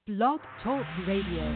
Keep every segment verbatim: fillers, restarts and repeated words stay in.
Blog Talk Radio.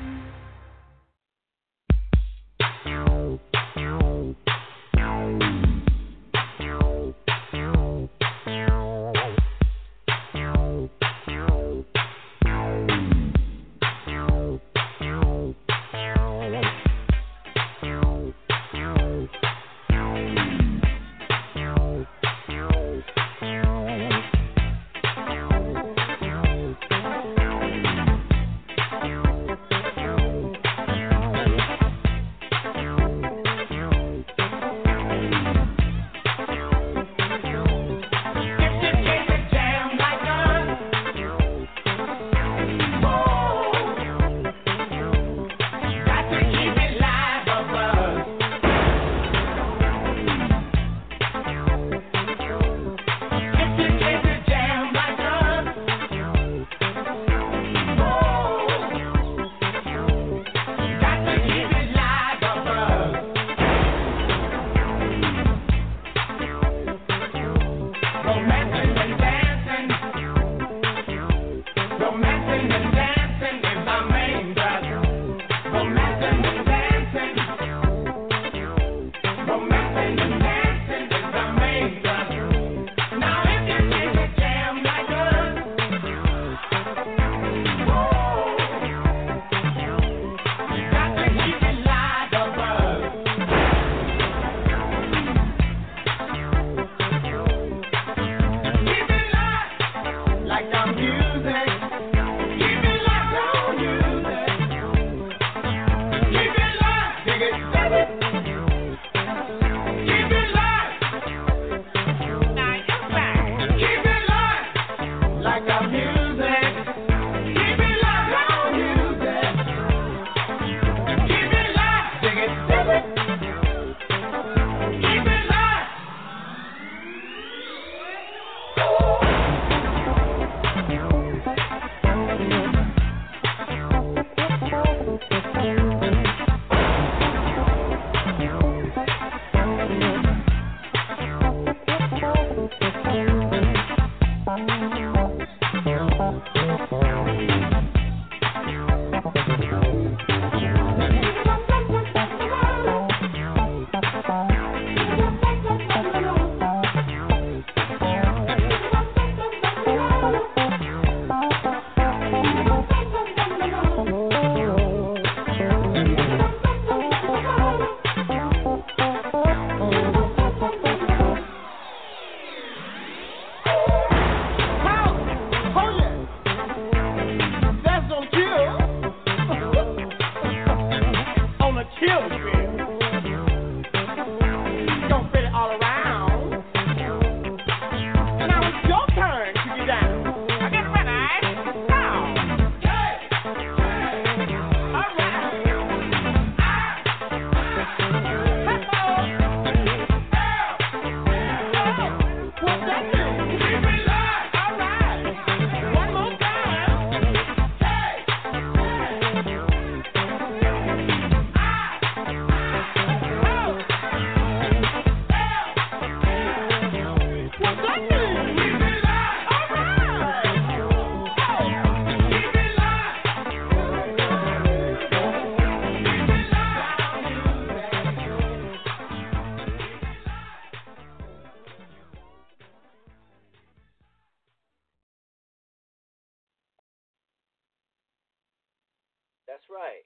That's right.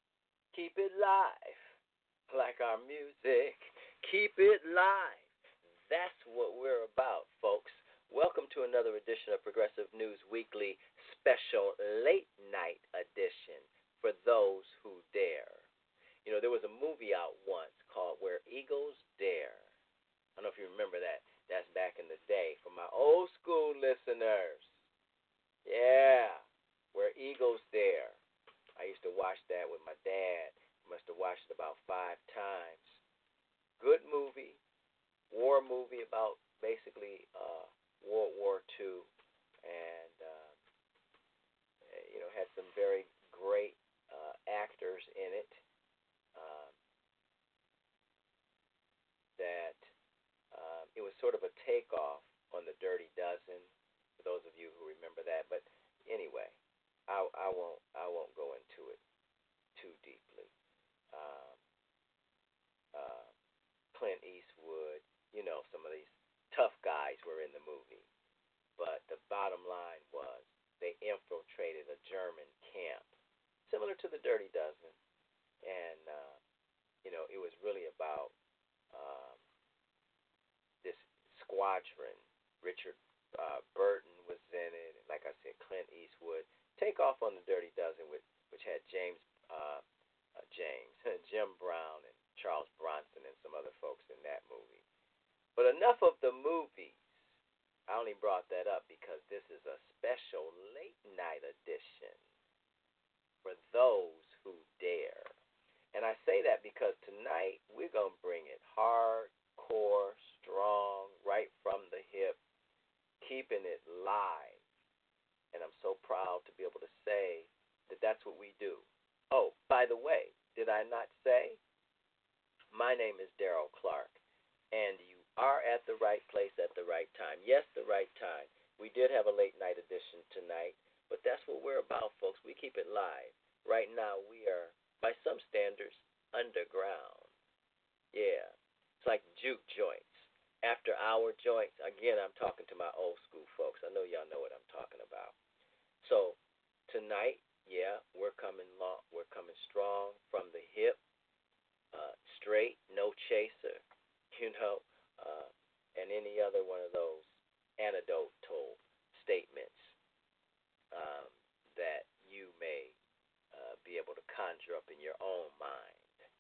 Keep it live. Like our music. Keep it live. That's what we're about, folks. Welcome to another edition of Progressive News Weekly Special Late Night Edition for those who dare. You know, there was a movie out once called Where Eagles Dare. I don't know if you remember that. That's back in the day for my old school listeners. Yeah, Where Eagles Dare. I used to watch that with my dad. Must have watched it about five times. Good movie, war movie about basically uh, World War Two, and uh, you know had some very great uh, actors in it. Um, that um, it was sort of a takeoff on the Dirty Dozen. For those of you who remember that, but anyway, I, I won't. Eastwood. Take Off on the Dirty Dozen, which, which had James uh, uh, James, Jim Brown, and Charles Bronson, and some other folks in that movie. But enough of the movies. I only brought that up because this is a special late night edition for those who dare. And I say that because tonight we're going to bring it hardcore, strong, right from the hip, keeping it live. And I'm so proud to be able to say that that's what we do. Oh, by the way, did I not say? My name is Daryl Clark, and you are at the right place at the right time. Yes, the right time. We did have a late night edition tonight, but that's what we're about, folks. We keep it live. Right now we are, by some standards, underground. Yeah, it's like juke joints, after hour joints. Again, I'm talking to my old school folks. I know y'all know what I'm talking about. So tonight, yeah, we're coming long, we're coming strong from the hip, uh, straight, no chaser, you know, uh, and any other one of those anecdotal statements um, that you may uh, be able to conjure up in your own mind.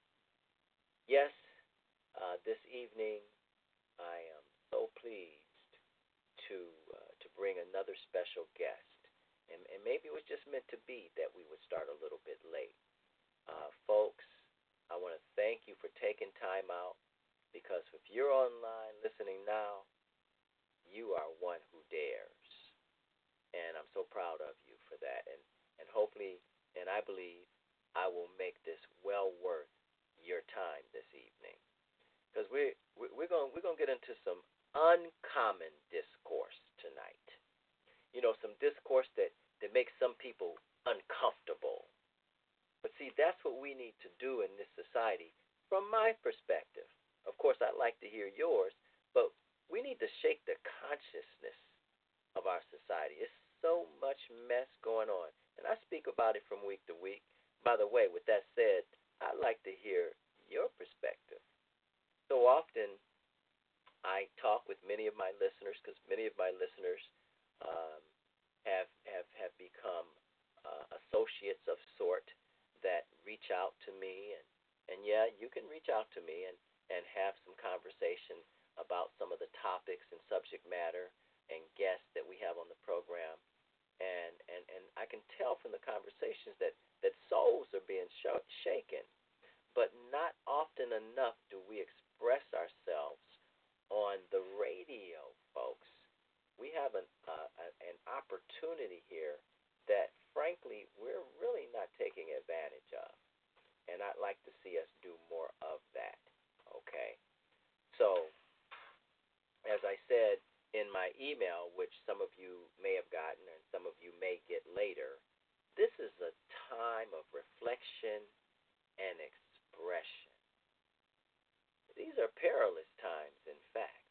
Yes, uh, this evening I am so pleased to uh, to bring another special guest, and, and maybe it was just meant to be that we would start a little bit late. Uh, folks, I want to thank you for taking time out, because if you're online listening now, you are one who dares, and I'm so proud of you for that, and, and hopefully, and I believe I will make this well worth your time this evening, because we're we're going we're going to get into some uncommon discourse tonight. You know, some discourse that that makes some people uncomfortable. But see, that's what we need to do in this society, from my perspective. Of course, I'd like to hear yours, but we need to shake the consciousness of our society. It's so much mess going on, and I speak about it from week to week. By the way, with that said, I'd like to hear your perspective. So often, I talk with many of my listeners, because many of my listeners um, have have have become uh, associates of sort that reach out to me, and, and yeah, you can reach out to me and, and have some conversation about some of the topics and subject matter and guests that we have on the program. And, and, and I can tell from the conversations that, that souls are being sh- shaken. But not often enough do we express ourselves on the radio, folks. We have an, uh, an opportunity here that, frankly, we're really not taking advantage of. And I'd like to see us do more of that, okay? So, as I said in my email, which some of you may have gotten and some of you may get later, this is a time of reflection and expression. These are perilous times, in fact.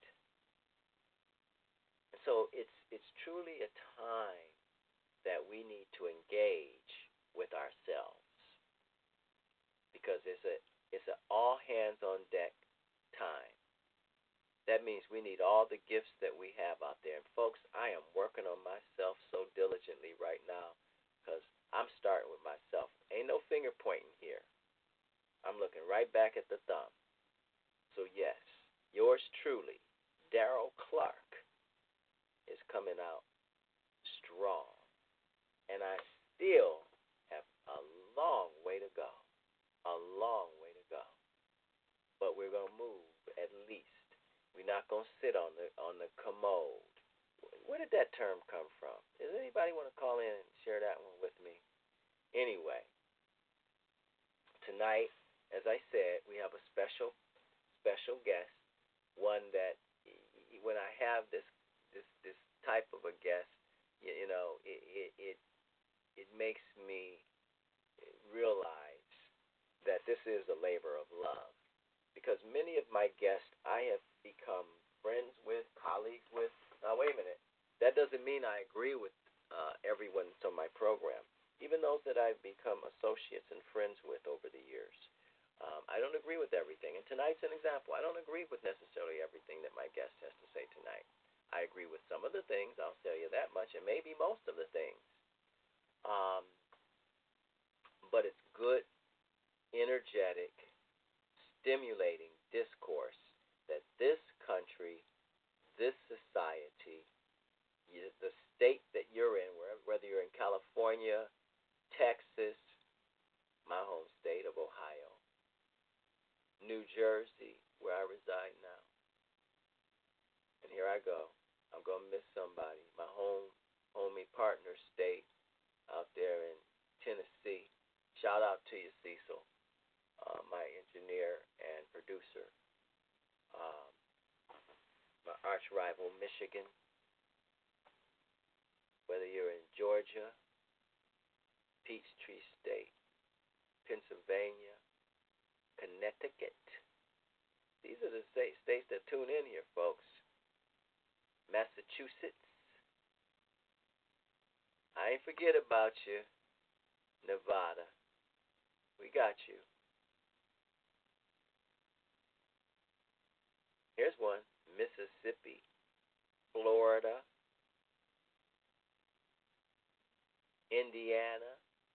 And so it's it's truly a time that we need to engage with ourselves, because it's a it's an all hands on deck time. That means we need all the gifts that we have out there. And folks, I am working on myself so diligently right now, because I'm starting with myself. Ain't no finger pointing here. I'm looking right back at the thumb. So yes, yours truly, Daryl Clark, is coming out strong. And I still have a long way to go. A long way to go. But we're going to move at least. We're not going to sit on the on the commode. Where did that term come from? Does anybody want to call in and share that one with me? Anyway, tonight, as I said, we have a special special guest, one that when I have this this this type of a guest, you, you know, it, it it it makes me realize that this is a labor of love. Because many of my guests I have become friends with, colleagues with. Now, wait a minute. That doesn't mean I agree with uh, everyone on my program, even those that I've become associates and friends with over the years. Um, I don't agree with everything. And tonight's an example. I don't agree with necessarily everything that my guest has to say tonight. I agree with some of the things, I'll tell you that much, and maybe most of the things. energetic, stimulating discourse that this country, this society, you, the state that you're in, whether you're in California, Texas, my home state of Ohio, New Jersey, where I reside now. And here I go. I'm going to miss somebody. My home, homie partner state out there in Tennessee. Shout out to you, Cecil, uh, my engineer and producer. Um, my arch rival, Michigan. Whether you're in Georgia, Peachtree State, Pennsylvania, Connecticut. These are the states that tune in here, folks. Massachusetts. I ain't forget about you. Nevada. We got you. Here's one. Mississippi, Florida, Indiana,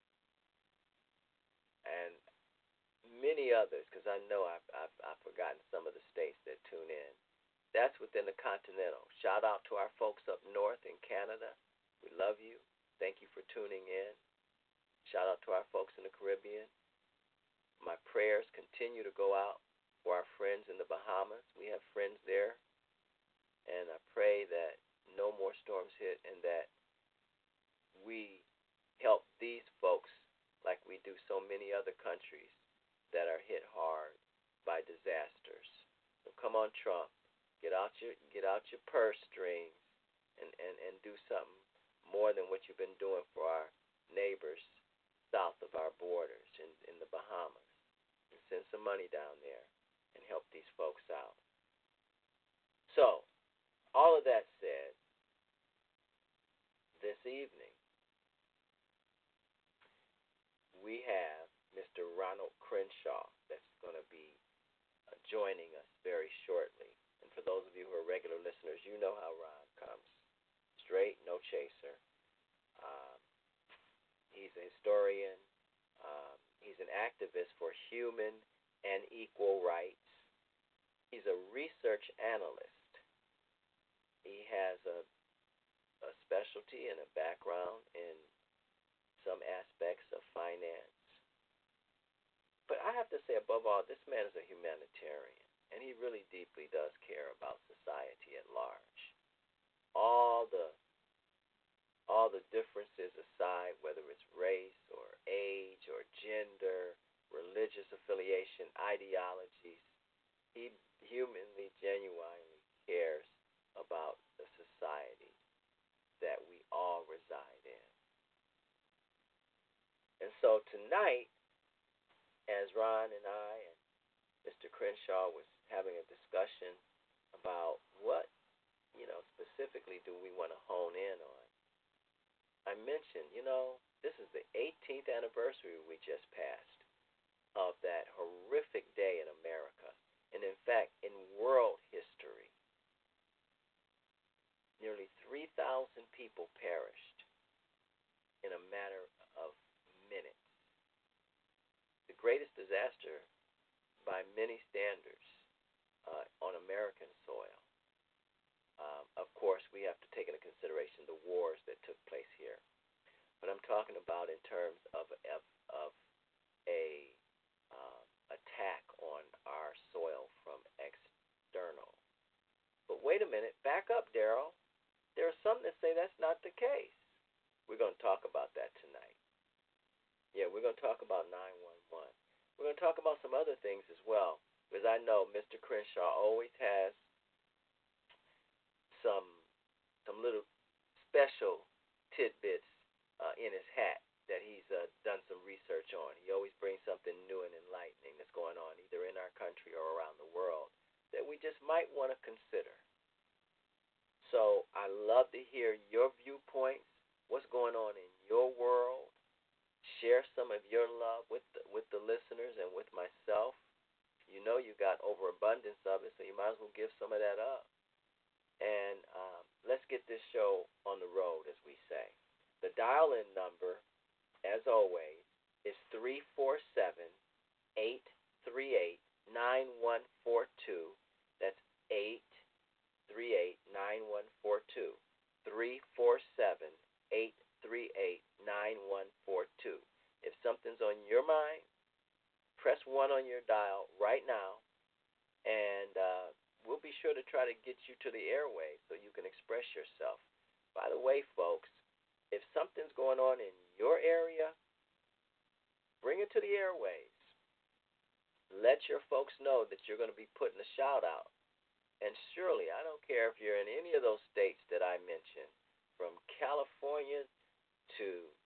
and many others, because I know I've, I've, I've forgotten some of the states that tune in. That's within the continental. Shout out to our folks up north in Canada. We love you. Thank you for tuning in. Shout out to our folks in the Caribbean. My prayers continue to go out for our friends in the Bahamas. We have friends there. And I pray that no more storms hit and that we help these folks like we do so many other countries that are hit hard by disasters. So come on, Trump. Get out your get out your purse strings and, and, and do something more than what you've been doing for our neighbors south of our borders in, in the Bahamas. And send some money down there and help these folks out. So, all of that said, this evening we have Mister Ronald Crenshaw that's going to be uh, joining us very shortly. And for those of you who are regular listeners, you know how Ron comes. Straight, no chaser. Um, he's a historian. Um, he's an activist for human and equal rights. He's a research analyst. He has a, a specialty and a background in some aspects of finance. But I have to say, above all, this man is a humanitarian, and he really deeply does care about society at large. All the all the differences aside, whether it's race or age or gender, religious affiliation, ideologies, he humanly, genuinely cares about the society that we all reside in. And so tonight, as Ron and I and Mister Crenshaw was having a discussion about what, you know, specifically do we want to hone in on, I mentioned, you know, this is the eighteenth anniversary we just passed of that horrific day in America. And in fact, in world history, nearly three thousand people perished in a matter of minutes. The greatest disaster by many standards uh, on American soil. Um, of course, we have to take into consideration the wars that took place here. But I'm talking about in terms of, of, of a um, attack on our soil from external. But wait a minute, back up, Daryl. There are some that say that's not the case. We're going to talk about that tonight. Yeah, we're going to talk about nine one one. We're going to talk about some other things as well, because I know Mister Crenshaw always has some some little special tidbits uh, in his hat that he's uh, done some research on. He always brings something new and enlightening that's going on either in our country or around the world that we just might want to consider. So I love to hear your viewpoints, what's going on in your world. Share some of your love with the, with the listeners and with myself. You know you got overabundance of it, so you might as well give some of that up. And um, let's get this show on the road, as we say. The dial-in number, as always, is three four seven, eight three eight, nine one four two. That's eight three eight, nine one four two. three four seven, eight three eight, nine one four two. If something's on your mind, press one on your dial right now, and uh, we'll be sure to try to get you to the airwaves so you can express yourself. By the way, folks, if something's going on in your area, bring it to the airwaves. Let your folks know that you're going to be putting a shout out. And surely, I don't care if you're in any of those states that I mentioned, from California to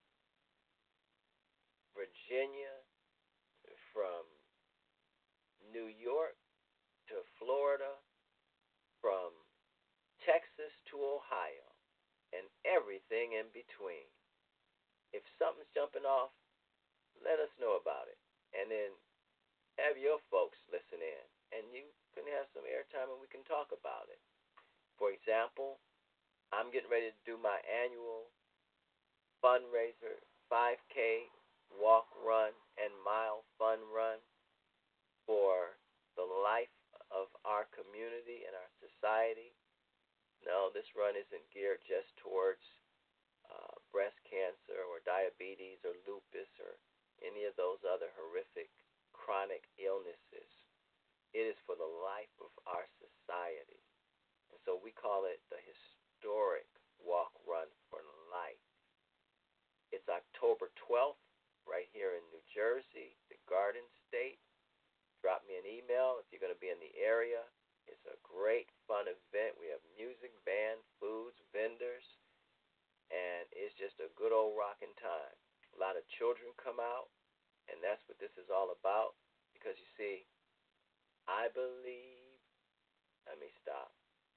Virginia, from New York to Florida, from Texas to Ohio, and everything in between. If something's jumping off, let us know about it. And then have your folks listen in, and you can have some airtime and we can talk about it. For example, I'm getting ready to do my annual fundraiser, five K walk, run, and mile fun run for the life of our community and our society. No, this run isn't geared just towards uh, breast cancer or diabetes or lupus or any of those other horrific chronic illnesses. It is for the life of our society. And so we call it the Historic Walk Run for Life. It's October twelfth right here in New Jersey, the Garden State. Drop me an email if you're going to be in the area. It's a great, fun event. We have music, band, foods, vendors, and it's just a good old rocking time. A lot of children come out, and that's what this is all about. Because you see, I believe, let me stop.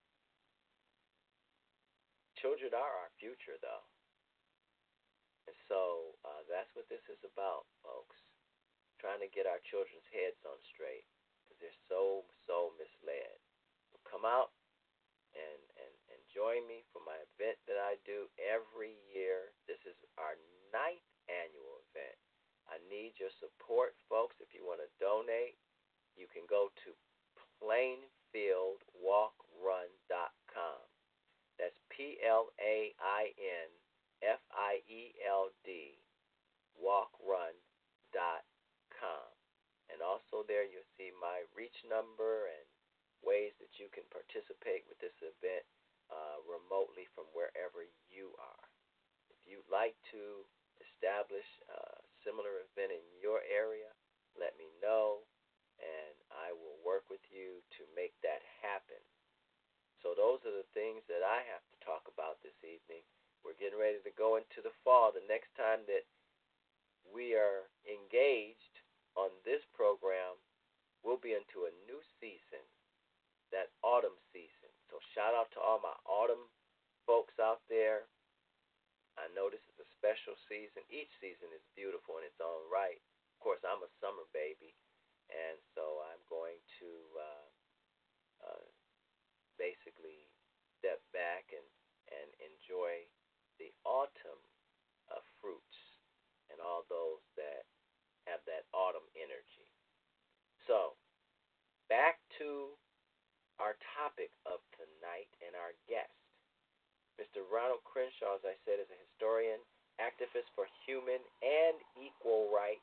Children are our future, though. And so uh, that's what this is about, folks. Trying to get our children's heads on straight because they're so, so misled. So come out and, and, and join me for my event that I do every year. This is our ninth annual event. I need your support, folks. If you want to donate, you can go to plainfield walk run dot com. That's P L A I N F I E L D walk run dot com. And also there you'll see my reach number and ways that you can participate with this event uh, remotely from wherever you are. If you'd like to establish a similar event in your area, let me know, and I will work with you to make that happen. So those are the things that I have to talk about this evening. We're getting ready to go into the fall. The next time that we are engaged on this program, we'll be into a new season, that autumn season. So shout out to all my autumn folks out there. I know this is a special season. Each season is beautiful in its own right. Of course, I'm a summer baby, and so I'm going to uh, uh, basically step back and, and enjoy the autumn uh, fruits and all those that have that autumn energy. So, back to our topic of tonight and our guest. Mister Ronald Crenshaw, as I said, is a historian, activist for human and equal rights.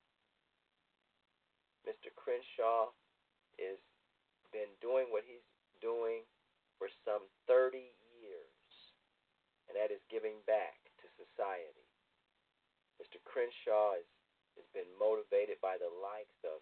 Mister Crenshaw has been doing what he's doing for some thirty years, and that is giving back to society. Mister Crenshaw is, has been motivated by the likes of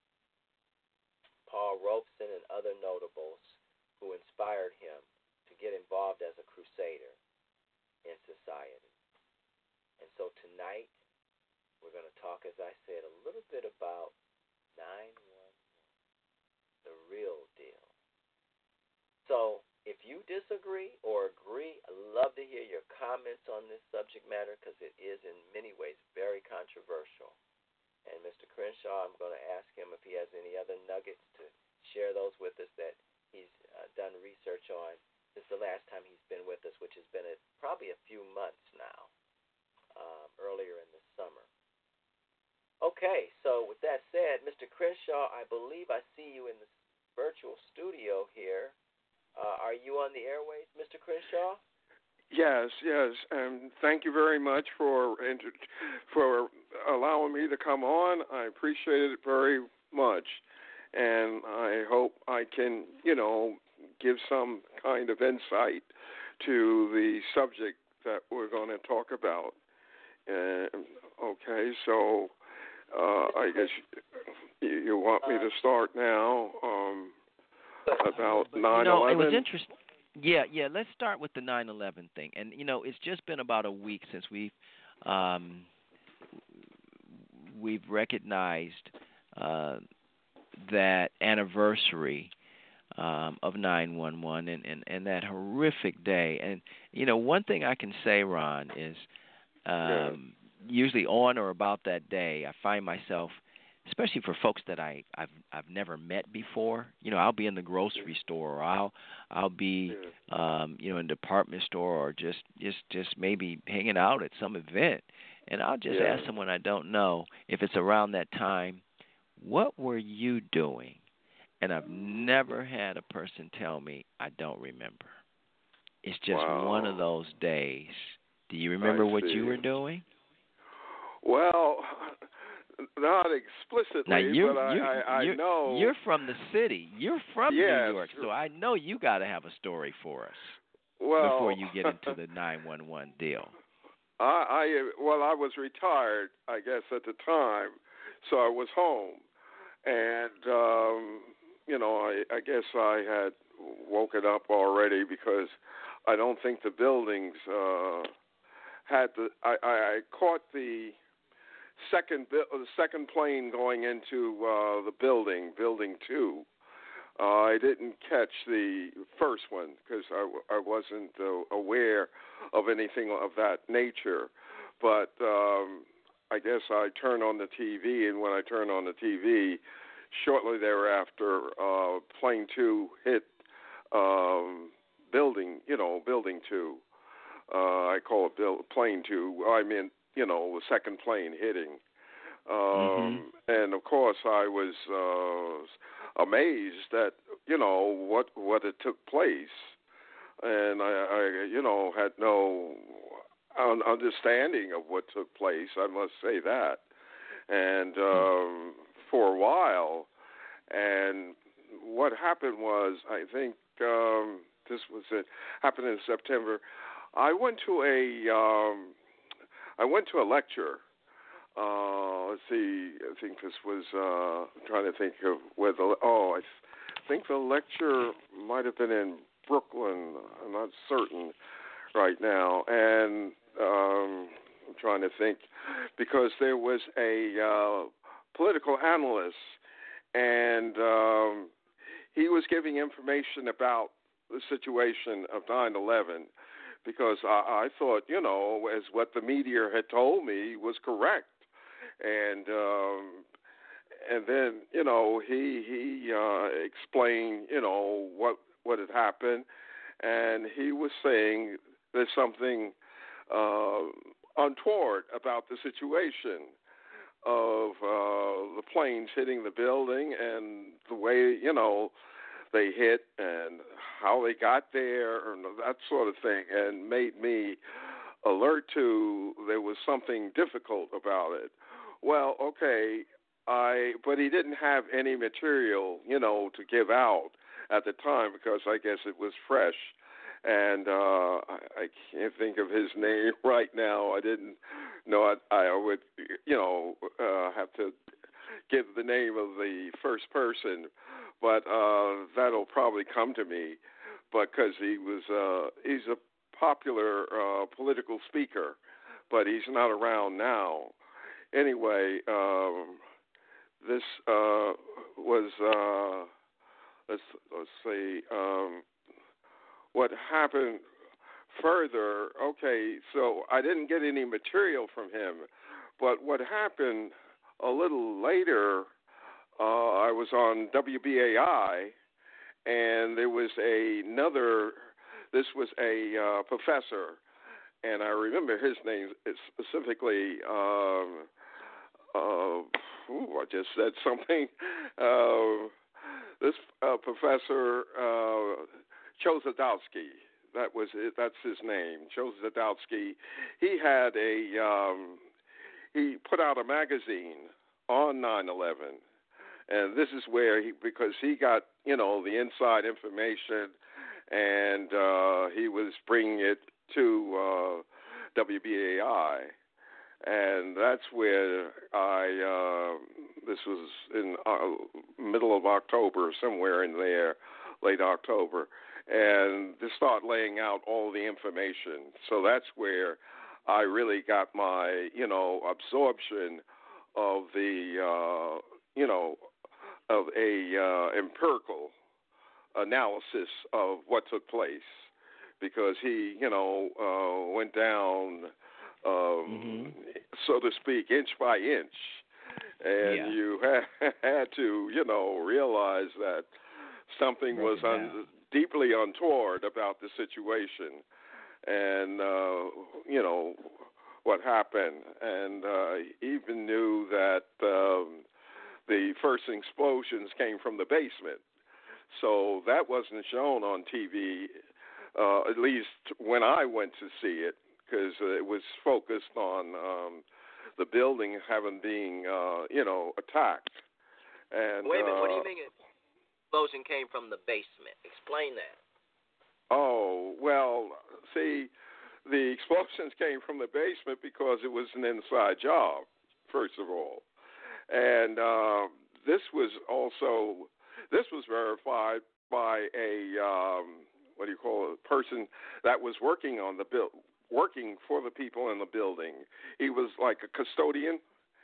Paul Robeson and other notables who inspired him to get involved as a crusader in society. And so tonight, we're going to talk, as I said, a little bit about nine one one, the real deal. So if you disagree or agree, I'd love to hear your comments on this subject matter because it is in many ways very controversial. And Mister Crenshaw, I'm going to ask him if he has any other nuggets to share those with us that he's uh, done research on since the last time he's been with us, which has been a, probably a few months now, um, earlier in the summer. Okay, so with that said, at Mister Crenshaw. I believe I see you in the virtual studio here. Uh, are you on the airways, Mister Crenshaw? Yes, yes, and thank you very much for for allowing me to come on. I appreciate it very much, and I hope I can, you know, give some kind of insight to the subject that we're going to talk about. Uh, okay, so uh, I guess you, you want me to start now um, about nine eleven? You know, it was interesting. Yeah, yeah. Let's start with the nine eleven thing, and you know, it's just been about a week since we've um, we've recognized uh, that anniversary um, of nine one one and, and, and that horrific day. And you know, one thing I can say, Ron, is um, yeah. usually on or about that day, I find myself, especially for folks that I, I've I've never met before. You know, I'll be in the grocery store, or I'll I'll be yeah. um, you know, in a department store, or just, just just maybe hanging out at some event, and I'll just yeah. ask someone I don't know if it's around that time, what were you doing? And I've never had a person tell me I don't remember. It's just wow. one of those days. Do you remember I what see. you were doing? Well, not explicitly, now you're, but I, you're, I, I you're, know. You're from the city. You're from yes. New York, so I know you got to have a story for us well, before you get into the nine one one deal. I, I well, I was retired, I guess, at the time, so I was home, and um, you know, I, I guess I had woken up already because I don't think the buildings uh, had the. I, I, I caught the second the second plane going into uh, the building, building two. Uh, I didn't catch the first one because I, I wasn't uh, aware of anything of that nature. But um, I guess I turned on the T V, and when I turned on the T V, shortly thereafter, uh, plane two hit um, building, you know, building two. Uh, I call it build, plane two. I mean, you know, the second plane hitting. Um, mm-hmm. And of course, I was uh, amazed at, you know, what what had took place, and I, I, you know, had no un- understanding of what took place. I must say that, and um, for a while, and what happened was, I think um, this was it happened in September. I went to a um, I went to a lecture. Uh, let's see. I think this was. Uh, I'm trying to think of where the. Oh, I think the lecture might have been in Brooklyn. I'm not certain right now, and um, I'm trying to think because there was a uh, political analyst, and um, he was giving information about the situation of nine eleven. Because I, I thought, you know, as what the media had told me was correct. And um, and then, you know, he he uh, explained, you know, what what had happened, and he was saying there's something uh, untoward about the situation of uh, the planes hitting the building and the way, you know, they hit and how they got there and that sort of thing, and made me alert to there was something difficult about it. Well, okay, I but he didn't have any material, you know, to give out at the time because I guess it was fresh, and uh, I, I can't think of his name right now. I didn't know I, I would, you know, uh, have to give the name of the first person. But uh, that'll probably come to me, because he was uh, he's a popular uh, political speaker, but he's not around now. Anyway, um, this uh, was uh, let's let's see um, what happened further. Okay, so I didn't get any material from him, but what happened a little later. Uh, I was on W B A I, and there was a, another, this was a uh, professor, and I remember his name specifically, um, uh, ooh, I just said something. Uh, this uh, professor uh, Joe Zadowski, that was it, that's his name, Joe Zadowski. He had a um, he put out a magazine on nine eleven, and this is where he because he got you know the inside information, and uh, he was bringing it to uh, W B A I. And that's where I, uh, this was in uh, middle of October, somewhere in there, late October, and to start laying out all the information. So that's where I really got my, you know, absorption of the, uh, you know, of a uh, empirical analysis of what took place, because he, you know, uh, went down, um, mm-hmm. so to speak, inch by inch, and yeah. you had, had to, you know, realize that something Broke was un- deeply untoward about the situation, and uh, you know what happened, and uh, even knew that um, the first explosions came from the basement. So that wasn't shown on T V, uh, at least when I went to see it, because it was focused on um, the building having been, uh, you know, attacked. And wait a minute, uh, what do you mean? Explosion came from the basement. Explain that. Oh, well, see, the explosions came from the basement because it was an inside job, first of all. And uh, this was also, this was verified by a, um, what do you call it, a person that was working on the bill, working for the people in the building. He was like a custodian,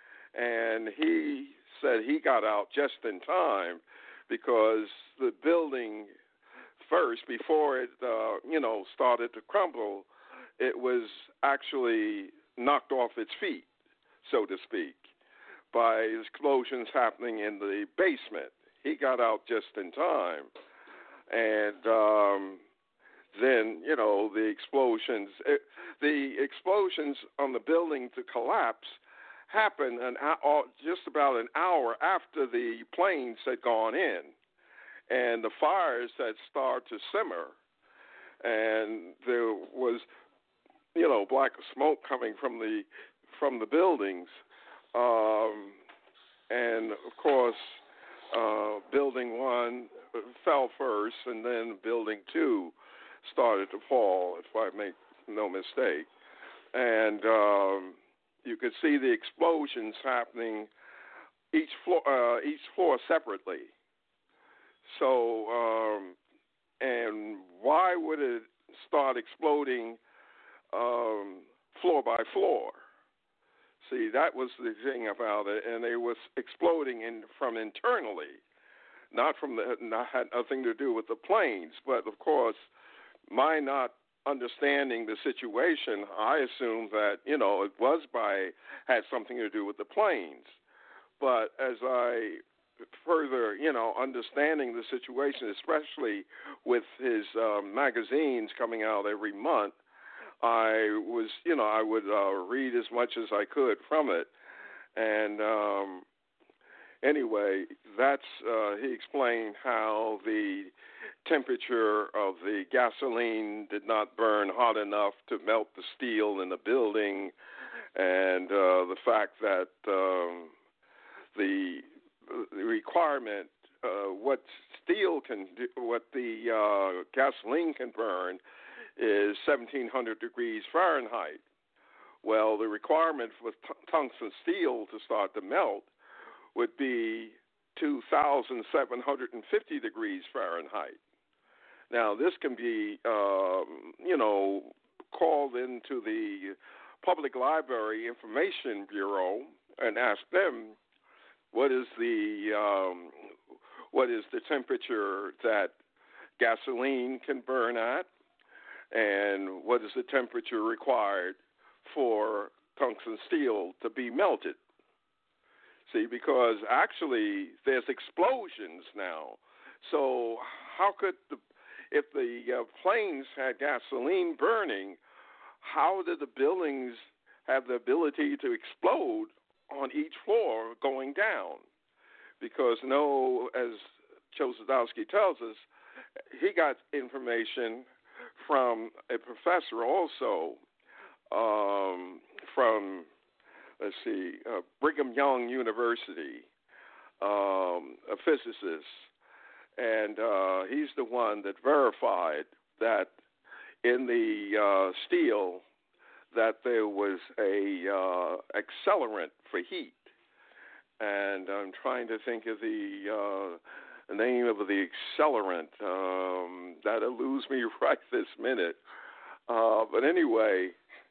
and he said he got out just in time because the building first, before it, uh, you know, started to crumble, it was actually knocked off its feet, so to speak, by explosions happening in the basement. He got out just in time. And um, then, you know, the explosions, it, the explosions on the building to collapse happened an, uh, just about an hour after the planes had gone in. And the fires had started to simmer, and there was, you know, black smoke coming from the from the buildings, um, and of course, uh, building one fell first, and then building two started to fall, if I make no mistake, and um, you could see the explosions happening each floor uh, each floor separately. So, um, and why would it start exploding um, floor by floor? See, that was the thing about it, and it was exploding in, from internally, not from the, not had nothing to do with the planes. But of course, my not understanding the situation, I assumed that you know it was by had something to do with the planes. But as I further, you know, understanding the situation, especially with his uh, magazines coming out every month, I was, you know, I would uh, read as much as I could from it. And um, anyway, that's, uh, he explained how the temperature of the gasoline did not burn hot enough to melt the steel in the building, and uh, the fact that um, the The requirement, uh, what steel can do, what the uh, gasoline can burn, is seventeen hundred degrees Fahrenheit. Well, the requirement for t- tungsten steel to start to melt would be two thousand seven hundred fifty degrees Fahrenheit. Now, this can be, um, you know, called into the Public Library Information Bureau and ask them, What is the um, what is the temperature that gasoline can burn at, and what is the temperature required for tungsten steel to be melted? See, because actually there's explosions now. So how could the if the uh, planes had gasoline burning, how did the buildings have the ability to explode on each floor going down, because no, as Joe Sadowski tells us, he got information from a professor also um, from, let's see, uh, Brigham Young University, um, a physicist, and uh, he's the one that verified that in the uh, steel that there was a uh, accelerant for heat. And I'm trying to think of the uh, name of the accelerant. Um, that eludes me right this minute. Uh, but anyway,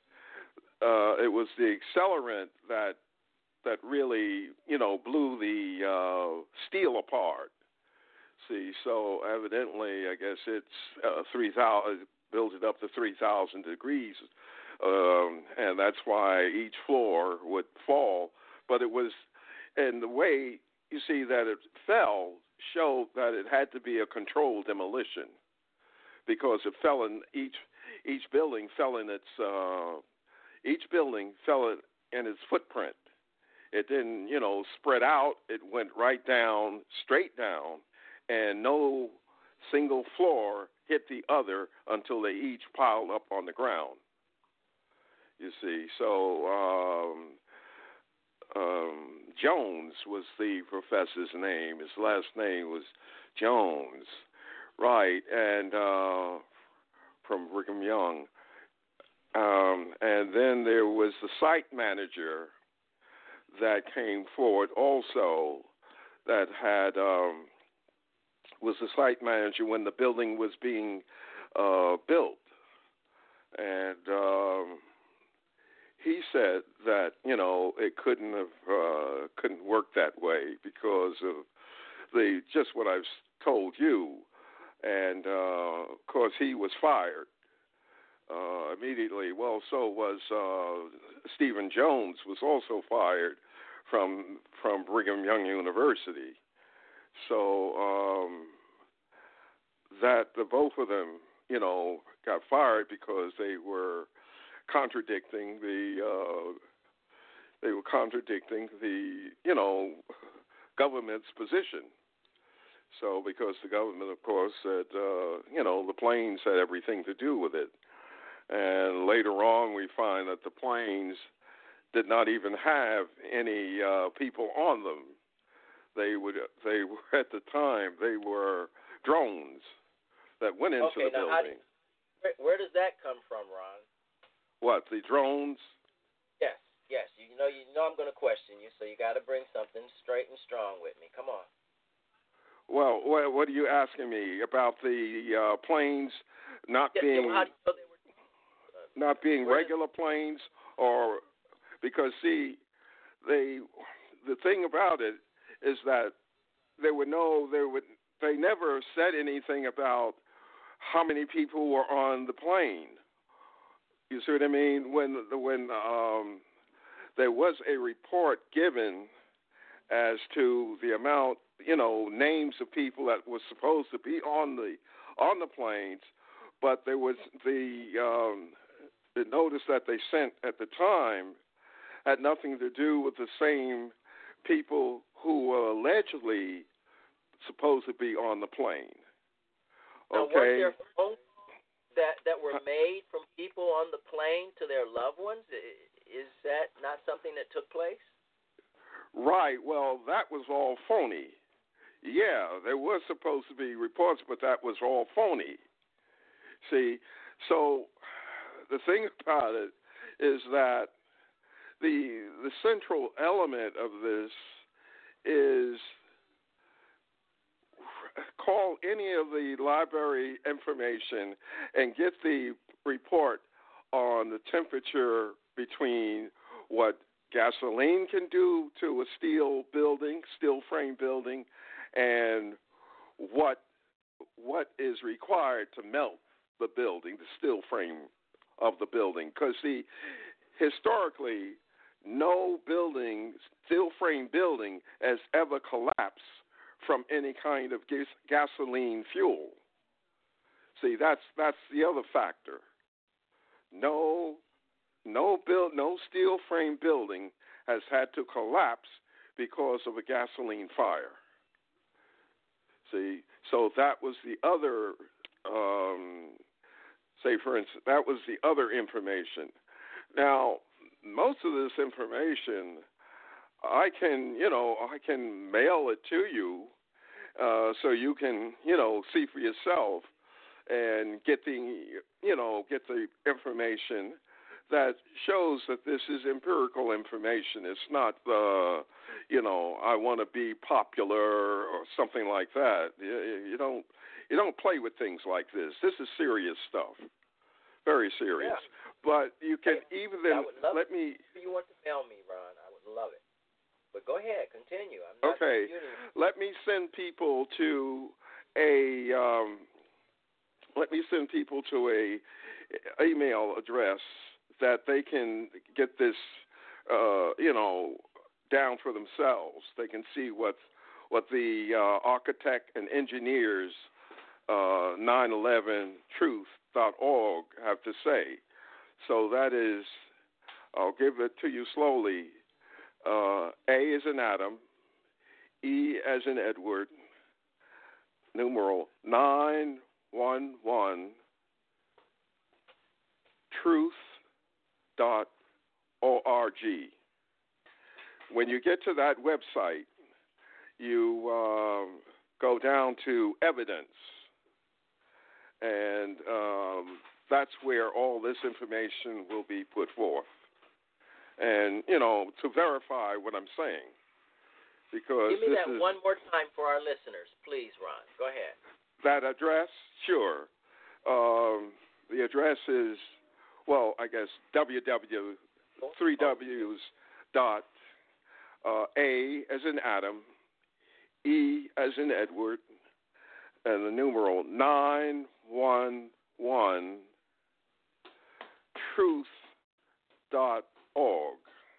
uh, it was the accelerant that that really, you know, blew the uh, steel apart. See, so evidently, I guess it's uh, three thousand, built it up to three thousand degrees, um, and that's why each floor would fall. But it was, and the way you see that it fell showed that it had to be a controlled demolition, because it fell in each each building fell in its uh, each building fell in, in its footprint. It didn't, you know, spread out. It went right down, straight down, and no single floor hit the other until they each piled up on the ground. You see, so um, um, Jones was the professor's name. His last name was Jones, right? And uh, from Brigham Young. Um, and then there was the site manager that came forward also, that had um, was the site manager when the building was being uh, built, and um, he said that, you know, it couldn't have uh, couldn't work that way because of the just what I've told you, and uh, of course he was fired uh, immediately. Well, so was uh, Stephen Jones was also fired from from Brigham Young University. So um, that the both of them, you know, got fired because they were contradicting the uh, they were contradicting the you know government's position. So because the government, of course, said uh, you know the planes had everything to do with it, and later on we find that the planes did not even have any uh, people on them. They would they were at the time they were drones that went into okay, the now building. How do you, where, where does that come from, Ron? What, the drones? Yes, yes. You know, you know, I'm going to question you, so you got to bring something straight and strong with me. Come on. Well, what, what are you asking me about the uh, planes not yeah, being yeah, well, how do you know they were, uh, not being regular did, planes, or because see, they the thing about it is that there were no there would they never said anything about how many people were on the plane. You see what I mean? When when um, there was a report given as to the amount, you know, names of people that were supposed to be on the on the planes, but there was the um, the notice that they sent at the time had nothing to do with the same people who were allegedly supposed to be on the plane. Now, Okay. were there phone that that were made from people on the plane to their loved ones? Is that not something that took place? Right. Well, that was all phony. Yeah, there was supposed to be reports, but that was all phony. See, so the thing about it is that the the central element of this is call any of the library information and get the report on the temperature between what gasoline can do to a steel building, steel frame building, and what what is required to melt the building, the steel frame of the building. Because, see, historically, no building, steel frame building, has ever collapsed from any kind of gas- gasoline fuel. See, that's that's the other factor. No, no build, no steel frame building has had to collapse because of a gasoline fire. See, so that was the other, um, say for instance, that was the other information. Now, most of this information, I can, you know, I can mail it to you, uh, so you can, you know, see for yourself and get the, you know, get the information that shows that this is empirical information. It's not, uh, you know, I want to be popular or something like that. You, you don't, you don't play with things like this. This is serious stuff, very serious. Yeah. But you can I, even I would love let it. me. If you want to mail me, Ron, I would love it. But go ahead, continue. I'm not Okay, disputing. let me send people to a. Um, let me send people to a email address that they can get this, uh, you know, down for themselves. They can see what what the uh, architect and engineers uh, nine eleven truth dot org have to say. So that is, I'll give it to you slowly. Uh, A as in Adam, E as in Edward, numeral nine one one truth dot org. When you get to that website, you um, go down to evidence, and um, that's where all this information will be put forth. And, you know, to verify what I'm saying, because Give me this that is one more time for our listeners, please, Ron. Go ahead. that address, sure. Um, the address is, well, I guess www three W's dot uh, A as in Adam, E as in Edward, and the numeral nine one one truth dot org.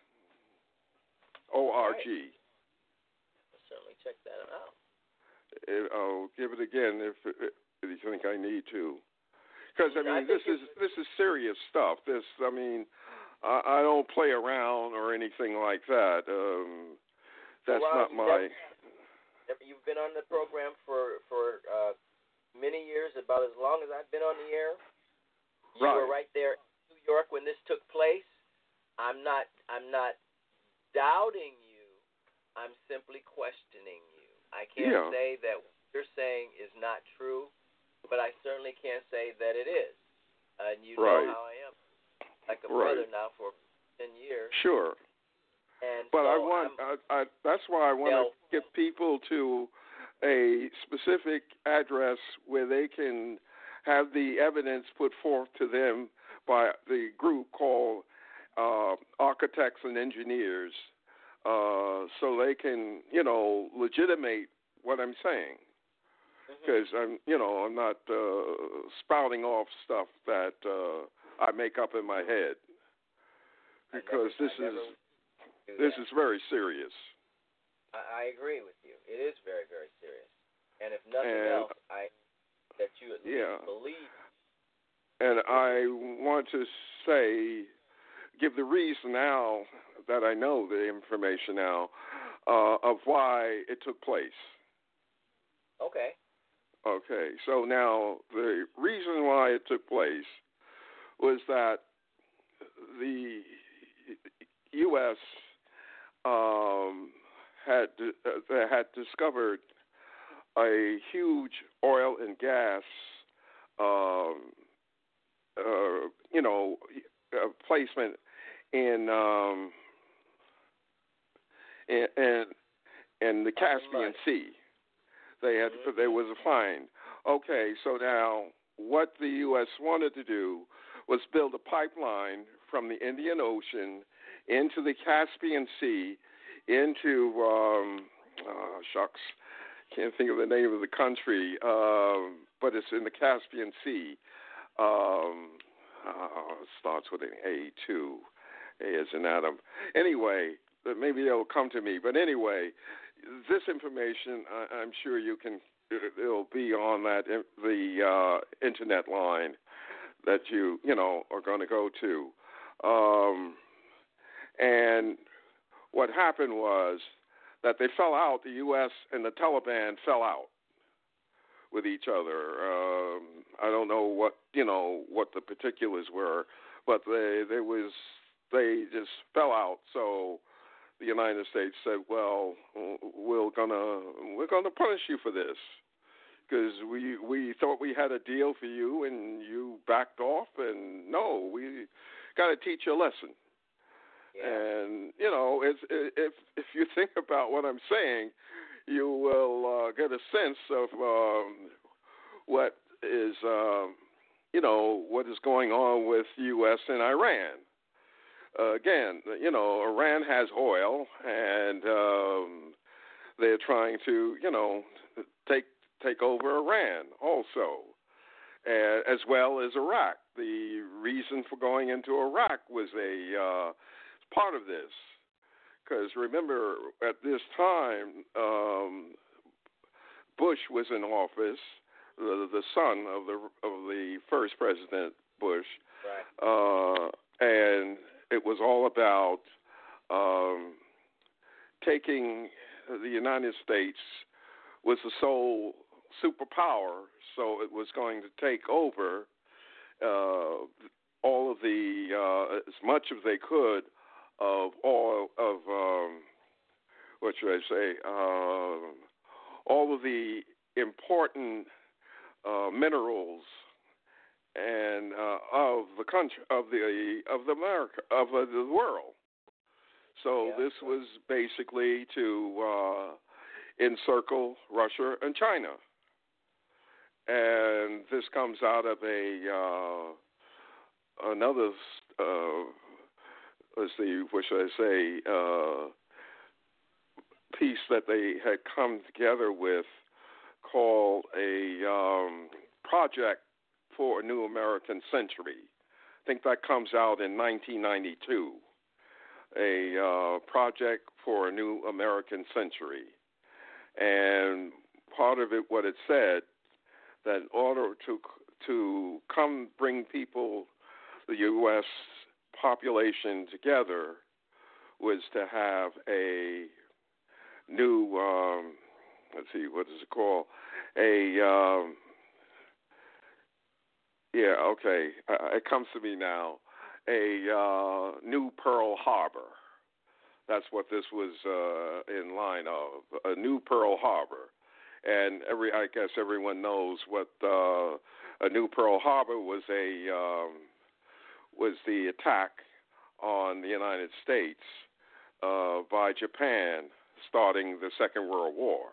O R G. Right. I'll certainly check that out. It, I'll give it again if, if you think I need to, because I mean I this think is this is serious stuff. This I mean I, I don't play around or anything like that. Um, that's well, not my. You've been on the program for for uh, many years, about as long as I've been on the air. You right. were right there in New York when this took place. I'm not. I'm not doubting you. I'm simply questioning you. I can't Yeah. say that what you're saying is not true, but I certainly can't say that it is. Uh, and you right. know how I am, like a right. brother now for ten years. Sure. And but so I want. I, I, that's why I want to get people to a specific address where they can have the evidence put forth to them by the group called uh, Architects and Engineers, uh, so they can, you know, legitimate what I'm saying. Because I'm, you know, I'm not uh, spouting off stuff that uh, I make up in my head. Because never, this is this that. is very serious. I, I agree with you. It is very, very serious. And if nothing and, else, I that you at yeah. least believe. And I want to say, give the reason now that I know the information now uh, of why it took place. Okay. Okay. So now the reason why it took place was that the U S um, had uh, had discovered a huge oil and gas, um, uh, you know, uh, placement in, um, in in in the Caspian Sea. They had mm-hmm. there was a find. Okay, so now what the U S wanted to do was build a pipeline from the Indian Ocean into the Caspian Sea, into um, uh, shucks, can't think of the name of the country, um, but it's in the Caspian Sea. Um, uh, starts with an A too, A as in Adam. Anyway, maybe it'll come to me. But anyway, this information, I, I'm sure you can. It'll be on that the uh, internet line that you you know are going to go to, um, and what happened was that they fell out. The U S and the Taliban fell out with each other. Um, I don't know what you know what the particulars were, but they they was they just fell out. So the United States said, "Well, we're gonna we're gonna punish you for this because we we thought we had a deal for you and you backed off, and no, we got to teach you a lesson." Yeah. And you know, it's, if if you think about what I'm saying, you will uh, get a sense of um, what is um, you know what is going on with U S and Iran. Uh, again, you know, Iran has oil, and um, they're trying to you know take take over Iran also, uh, as well as Iraq. The reason for going into Iraq was a uh, part of this, because remember at this time um, Bush was in office, the, the son of the of the first President Bush, right. uh, and it was all about um, taking the United States was the sole superpower, so it was going to take over uh, all of the uh, as much as they could of all of um, what should I say? Uh, all of the important uh, minerals and uh, of the country of the of the America of uh, the world. So yeah. this was basically to uh, encircle Russia and China, and this comes out of a uh, another. Uh, let's see, what should I say, uh, piece that they had come together with called a um, Project for a New American Century. I think that comes out in nineteen ninety-two, a uh, Project for a New American Century. And part of it, what it said, that in order to, to come bring people, the U S population together, was to have a new um, let's see, what is it called? A um, yeah, okay, uh, it comes to me now. A uh, new Pearl Harbor. That's what this was uh, in line of. A new Pearl Harbor, and every I guess everyone knows what uh, a new Pearl Harbor was. A um, was the attack on the United States uh, by Japan, starting the Second World War.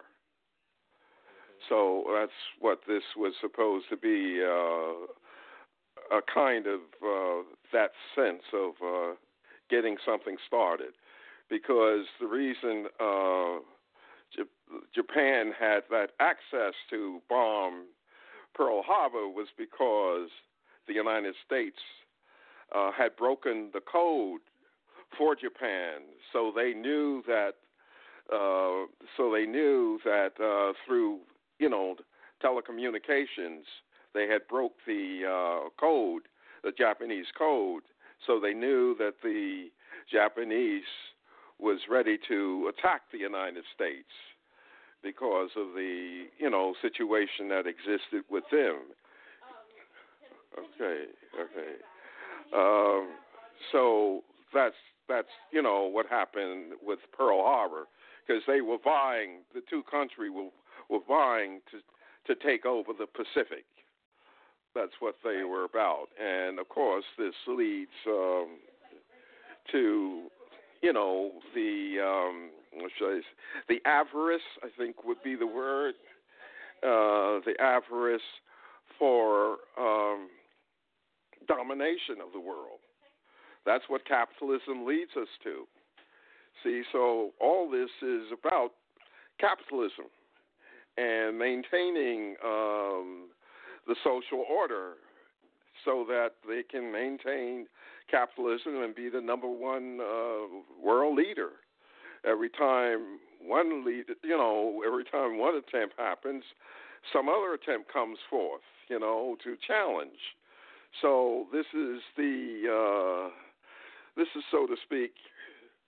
So that's what this was supposed to be, uh, a kind of uh, that sense of uh, getting something started. Because the reason uh, J- Japan had that access to bomb Pearl Harbor was because the United States Uh, had broken the code for Japan, so they knew that. Uh, so they knew that uh, through you know telecommunications, they had broke the uh, code, the Japanese code. So they knew that the Japanese was ready to attack the United States because of the you know situation that existed with them. Okay. Okay. Um, so that's that's you know what happened with Pearl Harbor, because they were vying, the two countries were, were vying to to take over the Pacific. That's what they were about, and of course this leads um, to you know the um, what should I say, the avarice, I think would be the word, uh, the avarice for um, domination of the world. That's what capitalism leads us to. See, so all this is about capitalism and maintaining um, the social order so that they can maintain capitalism and be the number one uh, world leader. Every time one lead, you know, every time one attempt happens, some other attempt comes forth, you know, to challenge. So this is the, uh, this is, so to speak,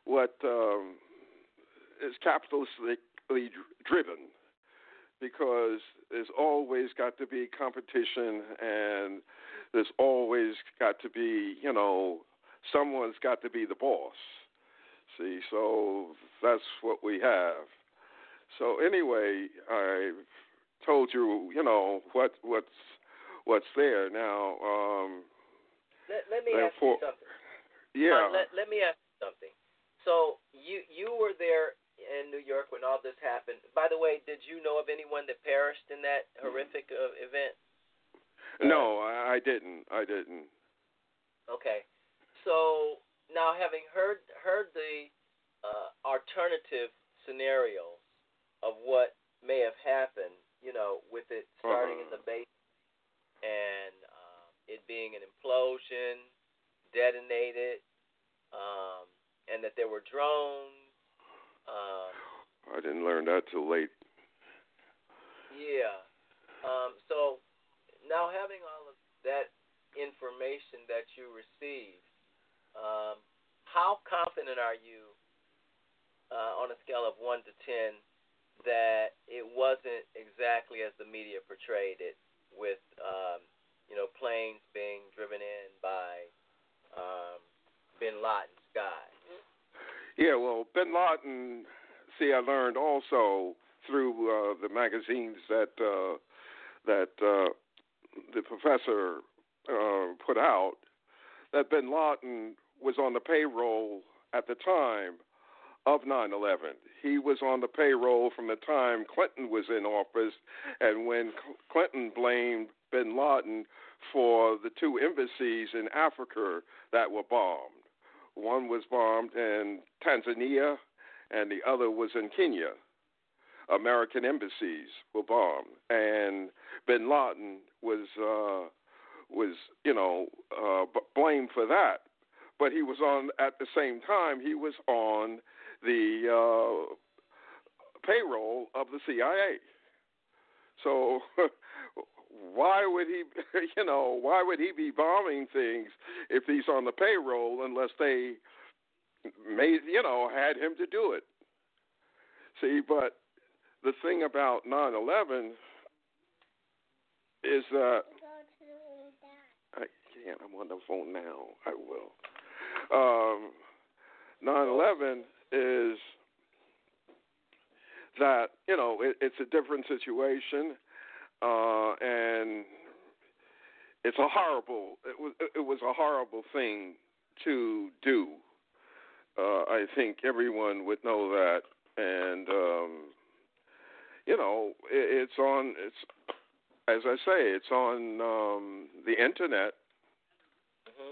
what um, is capitalistically driven, because there's always got to be competition, and there's always got to be, you know, someone's got to be the boss. See, so that's what we have. So anyway, I told you, you know, what what's what's there now. Um, let, let me ask for, you something. Yeah. Uh, let, let me ask you something. So you you were there in New York when all this happened. By the way, did you know of anyone that perished in that horrific uh, event? No, I, I didn't. I didn't. Okay. So now, having heard heard the uh, alternative scenarios of what may have happened, you know, with it starting uh-huh. in the base and uh, it being an implosion, detonated, um, and that there were drones. Um, I didn't learn that till late. Yeah. Um, so now, having all of that information that you received, um, how confident are you uh, on a scale of one to ten that it wasn't exactly as the media portrayed it, with um, you know, planes being driven in by um, Bin Laden's guys? Yeah, well, Bin Laden, see, I learned also through uh, the magazines that uh, that uh, the professor uh, put out, that Bin Laden was on the payroll at the time of nine eleven. He was on the payroll from the time Clinton was in office, and when Clinton blamed Bin Laden for the two embassies in Africa that were bombed. One was bombed in Tanzania, and the other was in Kenya. American embassies were bombed, and Bin Laden was, uh, was you know, uh, blamed for that. But he was on, at the same time, he was on the uh, payroll of the C I A. So why would he, you know, why would he be bombing things if he's on the payroll unless they made, you know, had him to do it? See, but the thing about nine eleven is that I can't. I'm on the phone now. I will. Um, nine eleven is that, you know, it, it's a different situation, uh, and it's a horrible. It was it was a horrible thing to do. Uh, I think everyone would know that, and um, you know, it, it's on. It's as I say, it's on um, the internet. Mm-hmm.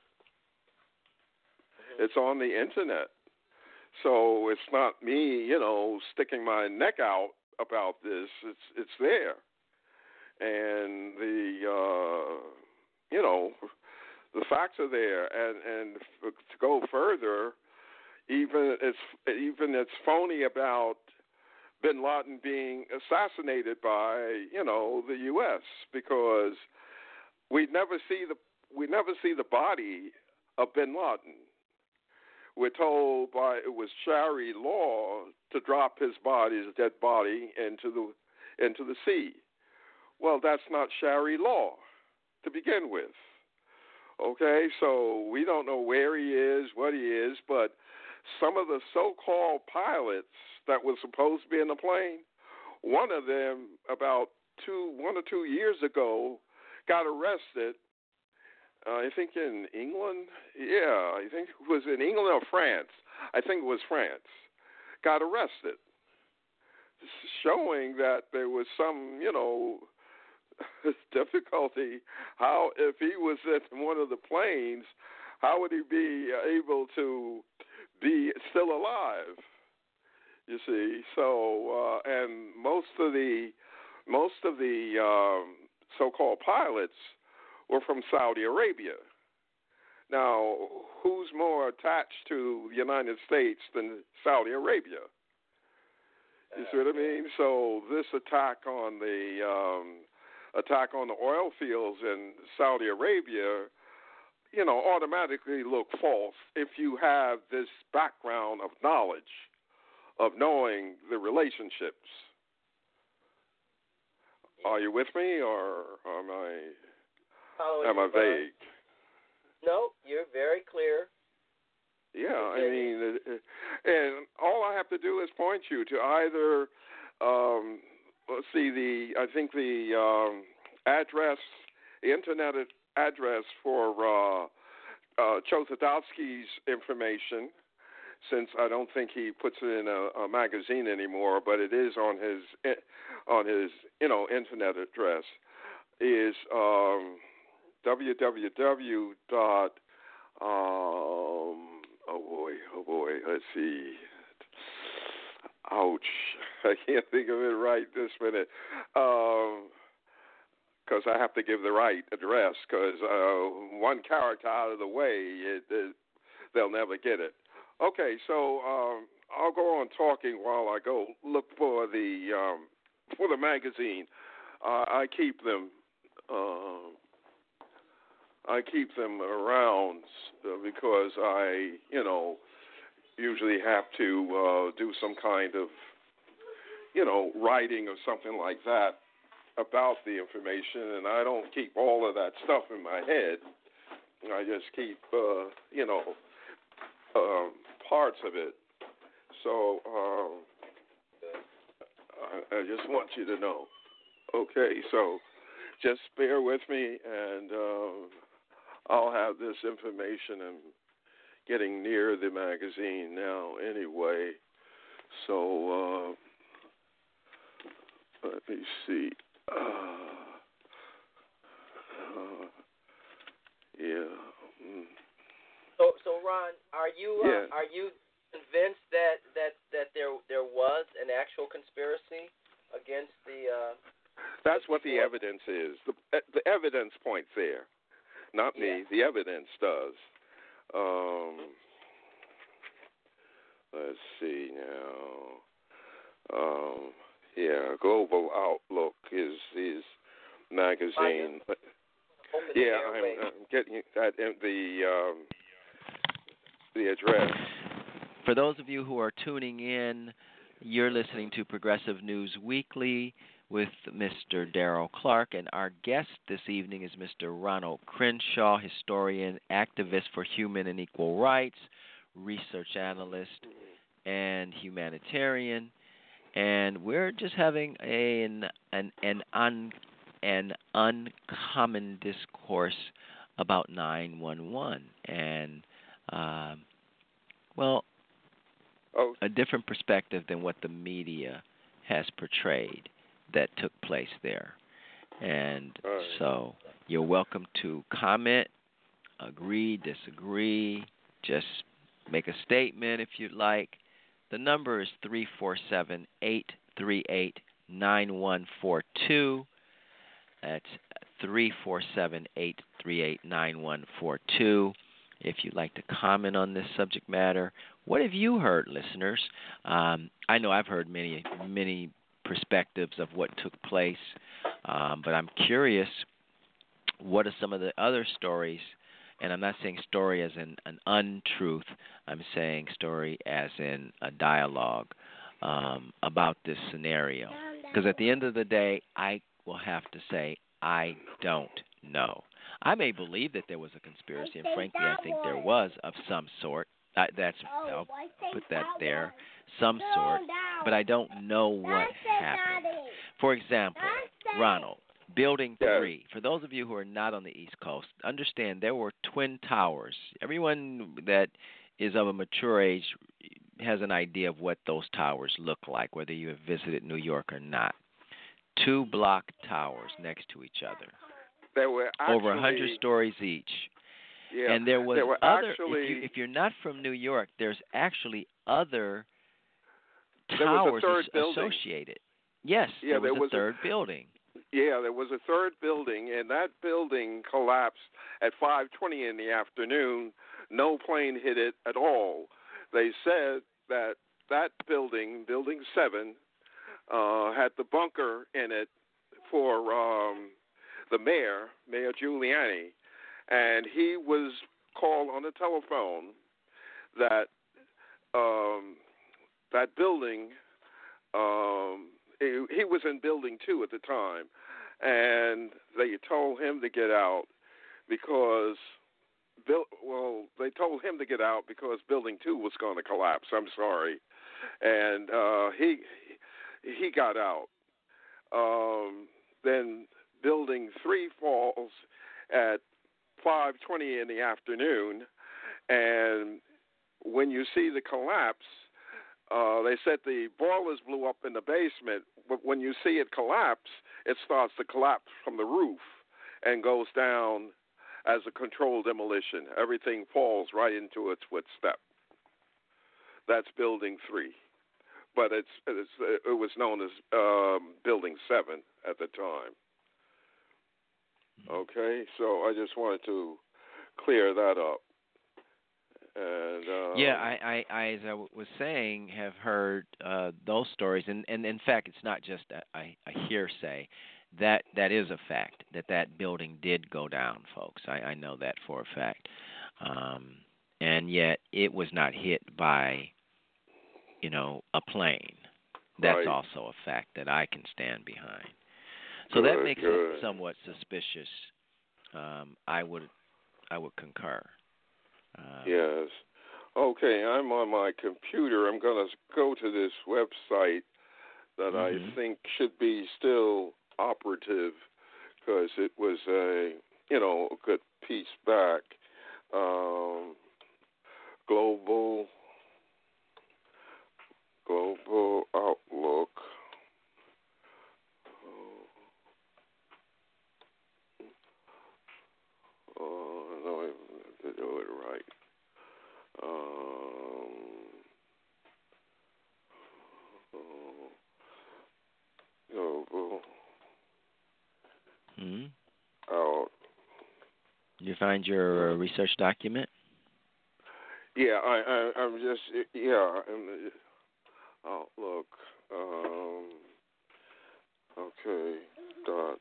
Mm-hmm. It's on the internet. So it's not me, you know, sticking my neck out about this. It's it's there, and the uh, you know, the facts are there. And and to go further, even it's even it's phony about Bin Laden being assassinated by, you know, the U S, because we never see the we never see the body of Bin Laden. We're told by it was Sharia law to drop his body, his dead body, into the into the sea. Well, that's not Sharia law to begin with. Okay, so we don't know where he is, what he is, but some of the so-called pilots that were supposed to be in the plane, one of them about two, one or two years ago, got arrested. Uh, I think in England, yeah, I think it was in England or France. I think it was France. Got arrested, showing that there was some, you know, difficulty. How, if he was in one of the planes, how would he be able to be still alive? You see, so uh, and most of the most of the um, so-called pilots were from Saudi Arabia. Now, who's more attached to the United States than Saudi Arabia? You see what I mean? So this attack on the um, attack on the oil fields in Saudi Arabia, you know, automatically look false if you have this background of knowledge, of knowing the relationships. Are you with me, or am I Following am I you, Ron. vague? No, you're very clear. Yeah, I mean, and all I have to do is point you to either, um, let's see, the I think the um, address, the internet address for uh, uh, Chosadowski's information, since I don't think he puts it in a, a magazine anymore, but it is on his on his you know internet address, is um, www dot um, oh boy, oh boy, let's see. Ouch. I can't think of it right this minute. Um, because I have to give the right address, because uh, one character out of the way, it, it, they'll never get it. Okay, so um, I'll go on talking while I go look for the um, for the magazine. Uh, I keep them. Uh, I keep them around because I, you know, usually have to uh, do some kind of, you know, writing or something like that about the information, and I don't keep all of that stuff in my head. I just keep, uh, you know, um, parts of it. So um, I, I just want you to know. Okay, so just bear with me, and uh, I'll have this information and getting near the magazine now anyway. So uh, let me see. Uh, uh, yeah. Mm. So, so Ron, are you uh, yeah. are you convinced that, that, that there there was an actual conspiracy against the? Uh, That's what the evidence is. The the evidence points there, not me. Yeah. The evidence does. Um, let's see now. Um, yeah, Global Outlook is his magazine. But yeah, I'm, I'm getting that in the um, the address. For those of you who are tuning in, you're listening to Progressive News Weekly with Mister Darrell Clark, and our guest this evening is Mister Ronald Crenshaw, historian, activist for human and equal rights, research analyst, and humanitarian. And we're just having a, an an an, un, an uncommon discourse about nine one one, and um, well, oh. a different perspective than what the media has portrayed that took place there. And right. So you're welcome to comment, agree, disagree, just make a statement if you'd like. The number is three four seven, eight three eight, nine one four two. That's three four seven, eight three eight, nine one four two. If you'd like to comment on this subject matter. What have you heard, listeners? Um, I know I've heard many, many perspectives of what took place, um, but I'm curious, what are some of the other stories? And I'm not saying story as in an untruth. I'm saying story as in a dialogue um, about this scenario. Because at the end of the day, I will have to say I don't know. I may believe that there was a conspiracy, and frankly, I think there was of some sort. Uh, that's I'll put that there, some sort. But I don't know what happened. For example, Ronald, Building three. For those of you who are not on the East Coast, understand there were twin towers. Everyone that is of a mature age has an idea of what those towers look like, whether you have visited New York or not. Two block towers next to each other. There were actually, over one hundred stories each. Yeah, and there was there were other. Actually, if, you, if you're not from New York, there's actually other there towers was a third as- associated. Yes, yeah, there was, there was a third a, building. Yeah, there was a third building, and that building collapsed at five twenty in the afternoon. No plane hit it at all. They said that that building, Building seven, uh, had the bunker in it for um, the mayor, Mayor Giuliani, and he was telephone that um, that building. Um, he, he was in building two at the time, and they told him to get out because. Bill, well, they told him to get out because building two was going to collapse. I'm sorry, and uh, he he got out. Um, then building three falls at five twenty in the afternoon, and when you see the collapse, uh, they said the boilers blew up in the basement. But when you see it collapse, it starts to collapse from the roof and goes down. As a controlled demolition, everything falls right into its footstep. That's Building Three, but it's, it's it was known as um, Building Seven at the time. Okay, so I just wanted to clear that up. And um, yeah, I, I, I, as I w- was saying, have heard uh, those stories, and, and in fact, it's not just a, a, a hearsay. That that is a fact, that that building did go down, folks. I, I know that for a fact. Um, and yet it was not hit by, you know, a plane. That's right. also a fact that I can stand behind. So good, that makes good. it somewhat suspicious. Um, I would I would concur. Um, yes. Okay, I'm on my computer. I'm going to go to this website that mm-hmm. I think should be still operative because it was a you know a good piece back. Um, global global outlook. Oh, I know I have to do it right. Um, oh, global. hmm Out. You find your uh, research document? Yeah, I, I, I'm just, yeah, I'm, Outlook, um, okay, dot,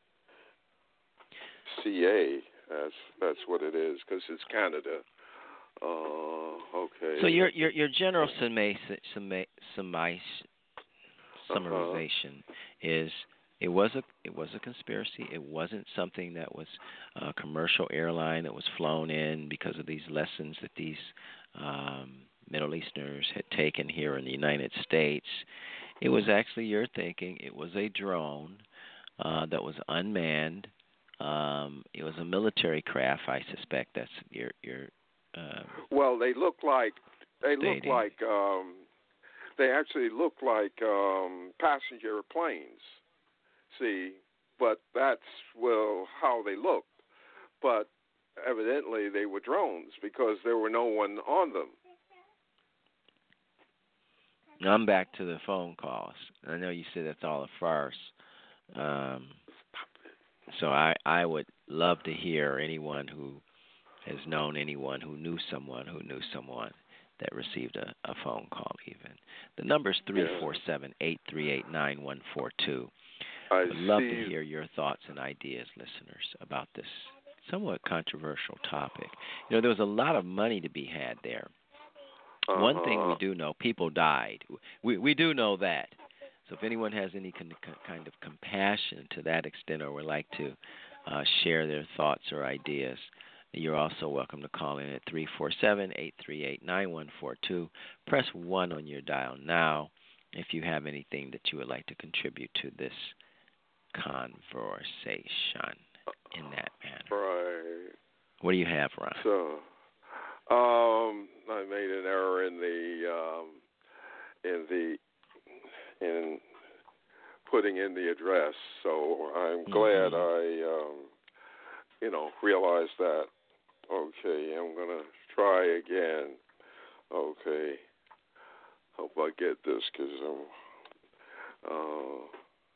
C A, that's, that's what it is, because it's Canada. Uh, okay. So your your your general summa- summa- summa- summarization uh-huh. is it was a it was a conspiracy. It wasn't something that was a commercial airline that was flown in because of these lessons that these um, Middle Easterners had taken here in the United States. It was actually your thinking. It was a drone uh, that was unmanned. Um, it was a military craft. I suspect that's your your. Uh, well, they look like they stating. look like um, they actually look like um, passenger planes. See, but that's well how they looked. But evidently they were drones because there were no one on them. I'm back to the phone calls. I know you said that's all a farce. Um, so I, I would love to hear anyone who has known anyone who knew someone who knew someone that received a, a phone call even. The number is three four seven, eight three eight, nine one four two. I would love see. to hear your thoughts and ideas, listeners, about this somewhat controversial topic. You know, there was a lot of money to be had there. Uh-huh. One thing we do know, people died. We we do know that. So if anyone has any kind of compassion to that extent or would like to uh, share their thoughts or ideas, you're also welcome to call in at three four seven, eight three eight, nine one four two. Press one on your dial now if you have anything that you would like to contribute to this conversation in that manner. Right. What do you have, Ron? So, um, I made an error in the um, in the in putting in the address, so I'm mm-hmm. glad I um, you know realized that. Okay, I'm gonna try again. Okay, hope I get this because I'm. Uh,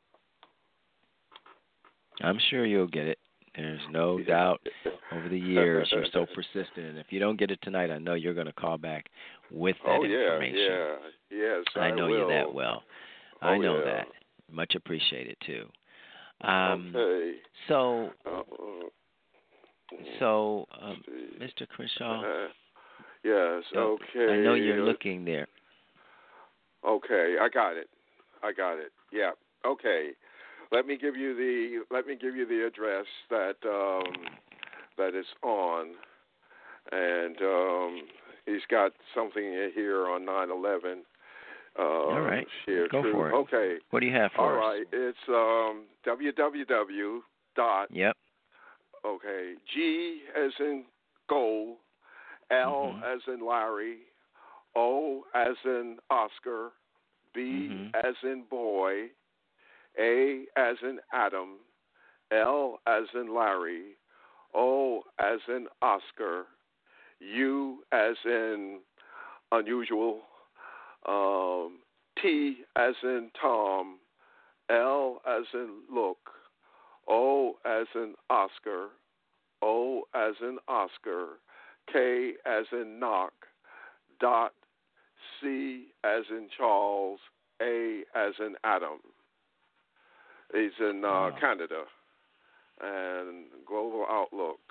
I'm sure you'll get it. There's no doubt over the years you're so persistent. And if you don't get it tonight, I know you're going to call back with that oh, yeah, information. yeah, yes, I, I know will. you that well. Oh, I know yeah. that. Much appreciated, too. Um, okay. So, Uh, so um, Mister Crenshaw, uh, Yes. So, Okay. I know you're looking there. Okay, I got it. I got it. Yeah. Okay. Let me give you the let me give you the address that um, that is on, and um, he's got something here on nine eleven. Uh, All right. Share Go truth. for it. Okay. What do you have for All us? right. It's um, www dot. Yep. Okay. G as in gold. L mm-hmm. as in Larry. O as in Oscar. B mm-hmm. as in boy. A as in Adam. L as in Larry. O as in Oscar. U as in unusual. Um, T as in Tom. L as in look. O as in Oscar. O as in Oscar. K as in knock. Dot. C as in Charles. A as in Adam. He's in uh, wow. Canada. And Global Outlook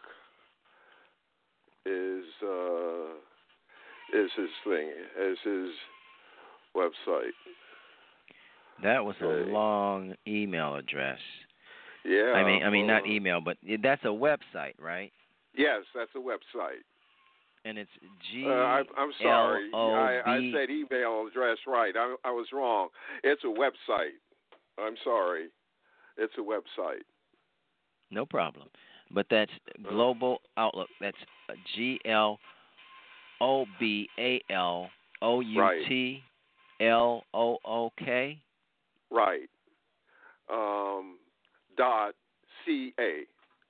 is uh, is his thing, is his website. That was Okay. a long email address. Yeah. I mean, I mean, well, not email, but that's a website, right? Yes, that's a website. And it's G. Uh, I, I'm sorry. L O I, I B said email address right. I, I was wrong. It's a website. I'm sorry. It's a website. No problem. But that's Global Outlook. That's G L O B A L O U T L O O K. Right. Um, dot C A.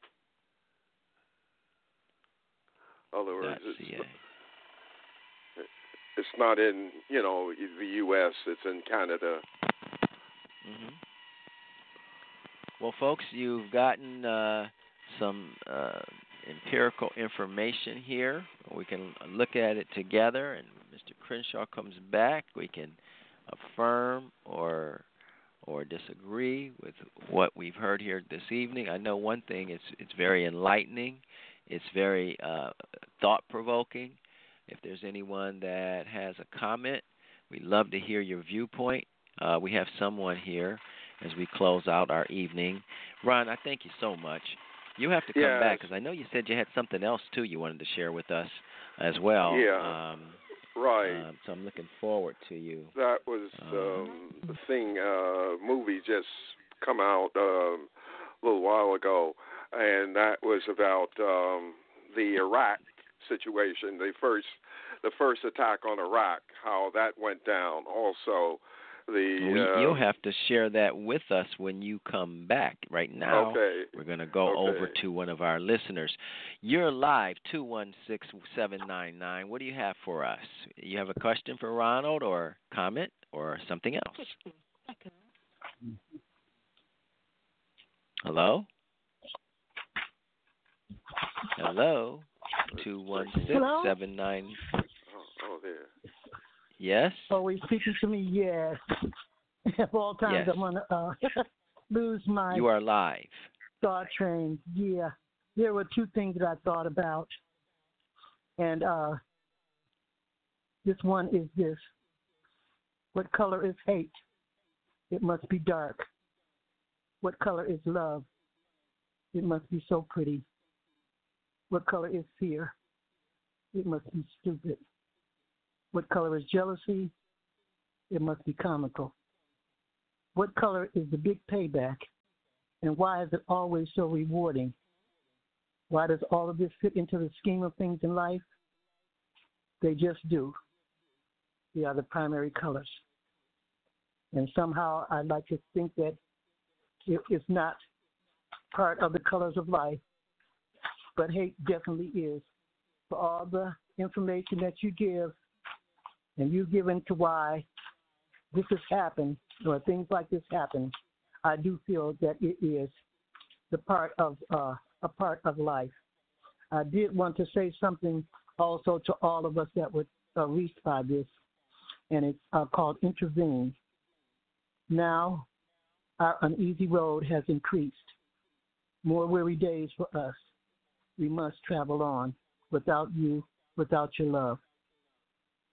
In other words, Dot it's, C A. it's not in, you know, the U S. It's in Canada. Mm-hmm. Well, folks, you've gotten uh, some uh, empirical information here. We can look at it together, and Mister Crenshaw comes back. We can affirm or or disagree with what we've heard here this evening. I know one thing, it's it's very enlightening. It's very uh, thought-provoking. If there's anyone that has a comment, we'd love to hear your viewpoint. Uh, we have someone here as we close out our evening. Ron, I thank you so much. You have to come yes. back because I know you said you had something else, too, you wanted to share with us as well. Yeah, um, right. Uh, so I'm looking forward to you. That was um, the thing, uh, movie just come out um, a little while ago, and that was about um, the Iraq situation, the first the first attack on Iraq, how that went down. Also, the well, um, you'll have to share that with us when you come back. Right now, okay. we're going to go okay. over to one of our listeners. You're live, two one six, seven nine nine. What do you have for us? You have a question for Ronald or comment or something else? Hello? Hello? two one six, seven nine. Oh, oh, there. Yes? Oh, he's speaking to me, yes. Of all times, Yes. I want to uh, lose my You are live. thought train. Yeah. There were two things that I thought about. And uh, this one is this. What color is hate? It must be dark. What color is love? It must be so pretty. What color is fear? It must be stupid. What color is jealousy? It must be comical. What color is the big payback? And why is it always so rewarding? Why does all of this fit into the scheme of things in life? They just do. They are the primary colors. And somehow I'd like to think that it is not part of the colors of life, but hate definitely is. For all the information that you give, and you've given to why this has happened, or things like this happen, I do feel that it is the part of uh, a part of life. I did want to say something also to all of us that were uh, reached by this, and it's uh, called intervene. Now, our uneasy road has increased. More weary days for us. We must travel on without you, without your love.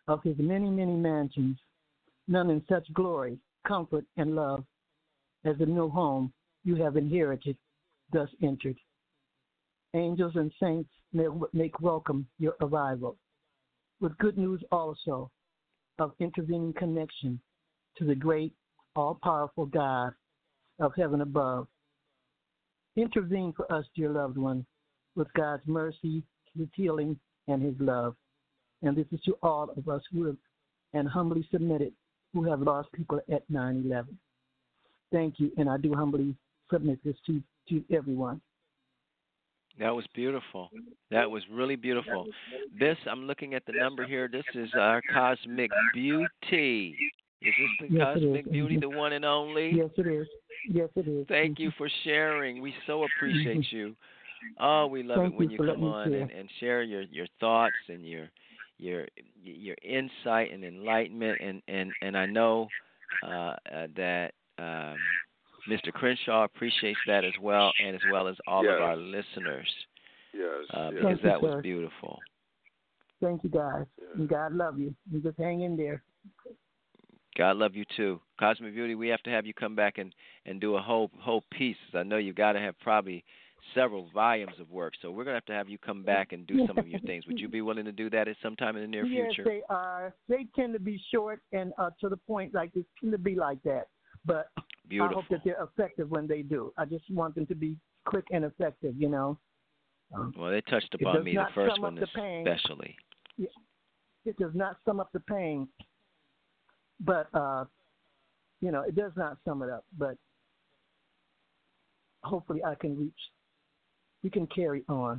of his many, many mansions, none in such glory, comfort, and love as the new home you have inherited, thus entered. Angels and saints make welcome your arrival, with good news also of intervening connection to the great, all-powerful God of heaven above. Intervene for us, dear loved one, with God's mercy, His healing, and His love. And this is to all of us who have and humbly submitted who have lost people at nine eleven. Thank you, and I do humbly submit this to, to everyone. That was beautiful. That was really beautiful. This, I'm looking at the number here. This is our Cosmic Beauty. Is this the Yes, Cosmic Beauty, the one and only? Yes, it is. Yes, it is. Thank you for sharing. We so appreciate you. Oh, we love Thank it when you you for come letting me on share. and, and share your, your thoughts and your your your insight and enlightenment. And, and, and I know uh, uh, that um, Mister Crenshaw appreciates that as well, and as well as all Yes. of our listeners. Yes. Uh, yes. because Thank you, that was sir. beautiful. Thank you, guys. Yeah. And God love you. You just hang in there. God love you too. Cosmic Beauty, we have to have you come back and, and do a whole whole piece. I know you've got to have probably several volumes of work, so we're going to have to have you come back and do some of your things. Would you be willing to do that at some time in the near Yes, future? they are. They tend to be short and uh, to the point, like they tend to be like that. But Beautiful. I hope that they're effective when they do. I just want them to be quick and effective, you know. Um, Well, they touched it upon does me, the not first sum one up the pain. especially. It does not sum up the pain, but, uh, you know, it does not sum it up. But hopefully I can reach, we can carry on.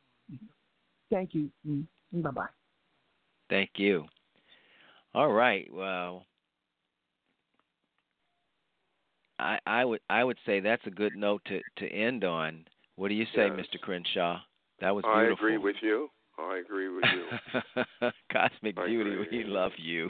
Thank you. Mm, bye-bye. Thank you. All right. Well, I, I would I would say that's a good note to, to end on. What do you say, Yes. Mister Crenshaw? That was I beautiful. agree with you. I agree with you. Cosmic I Beauty, agree. we love you.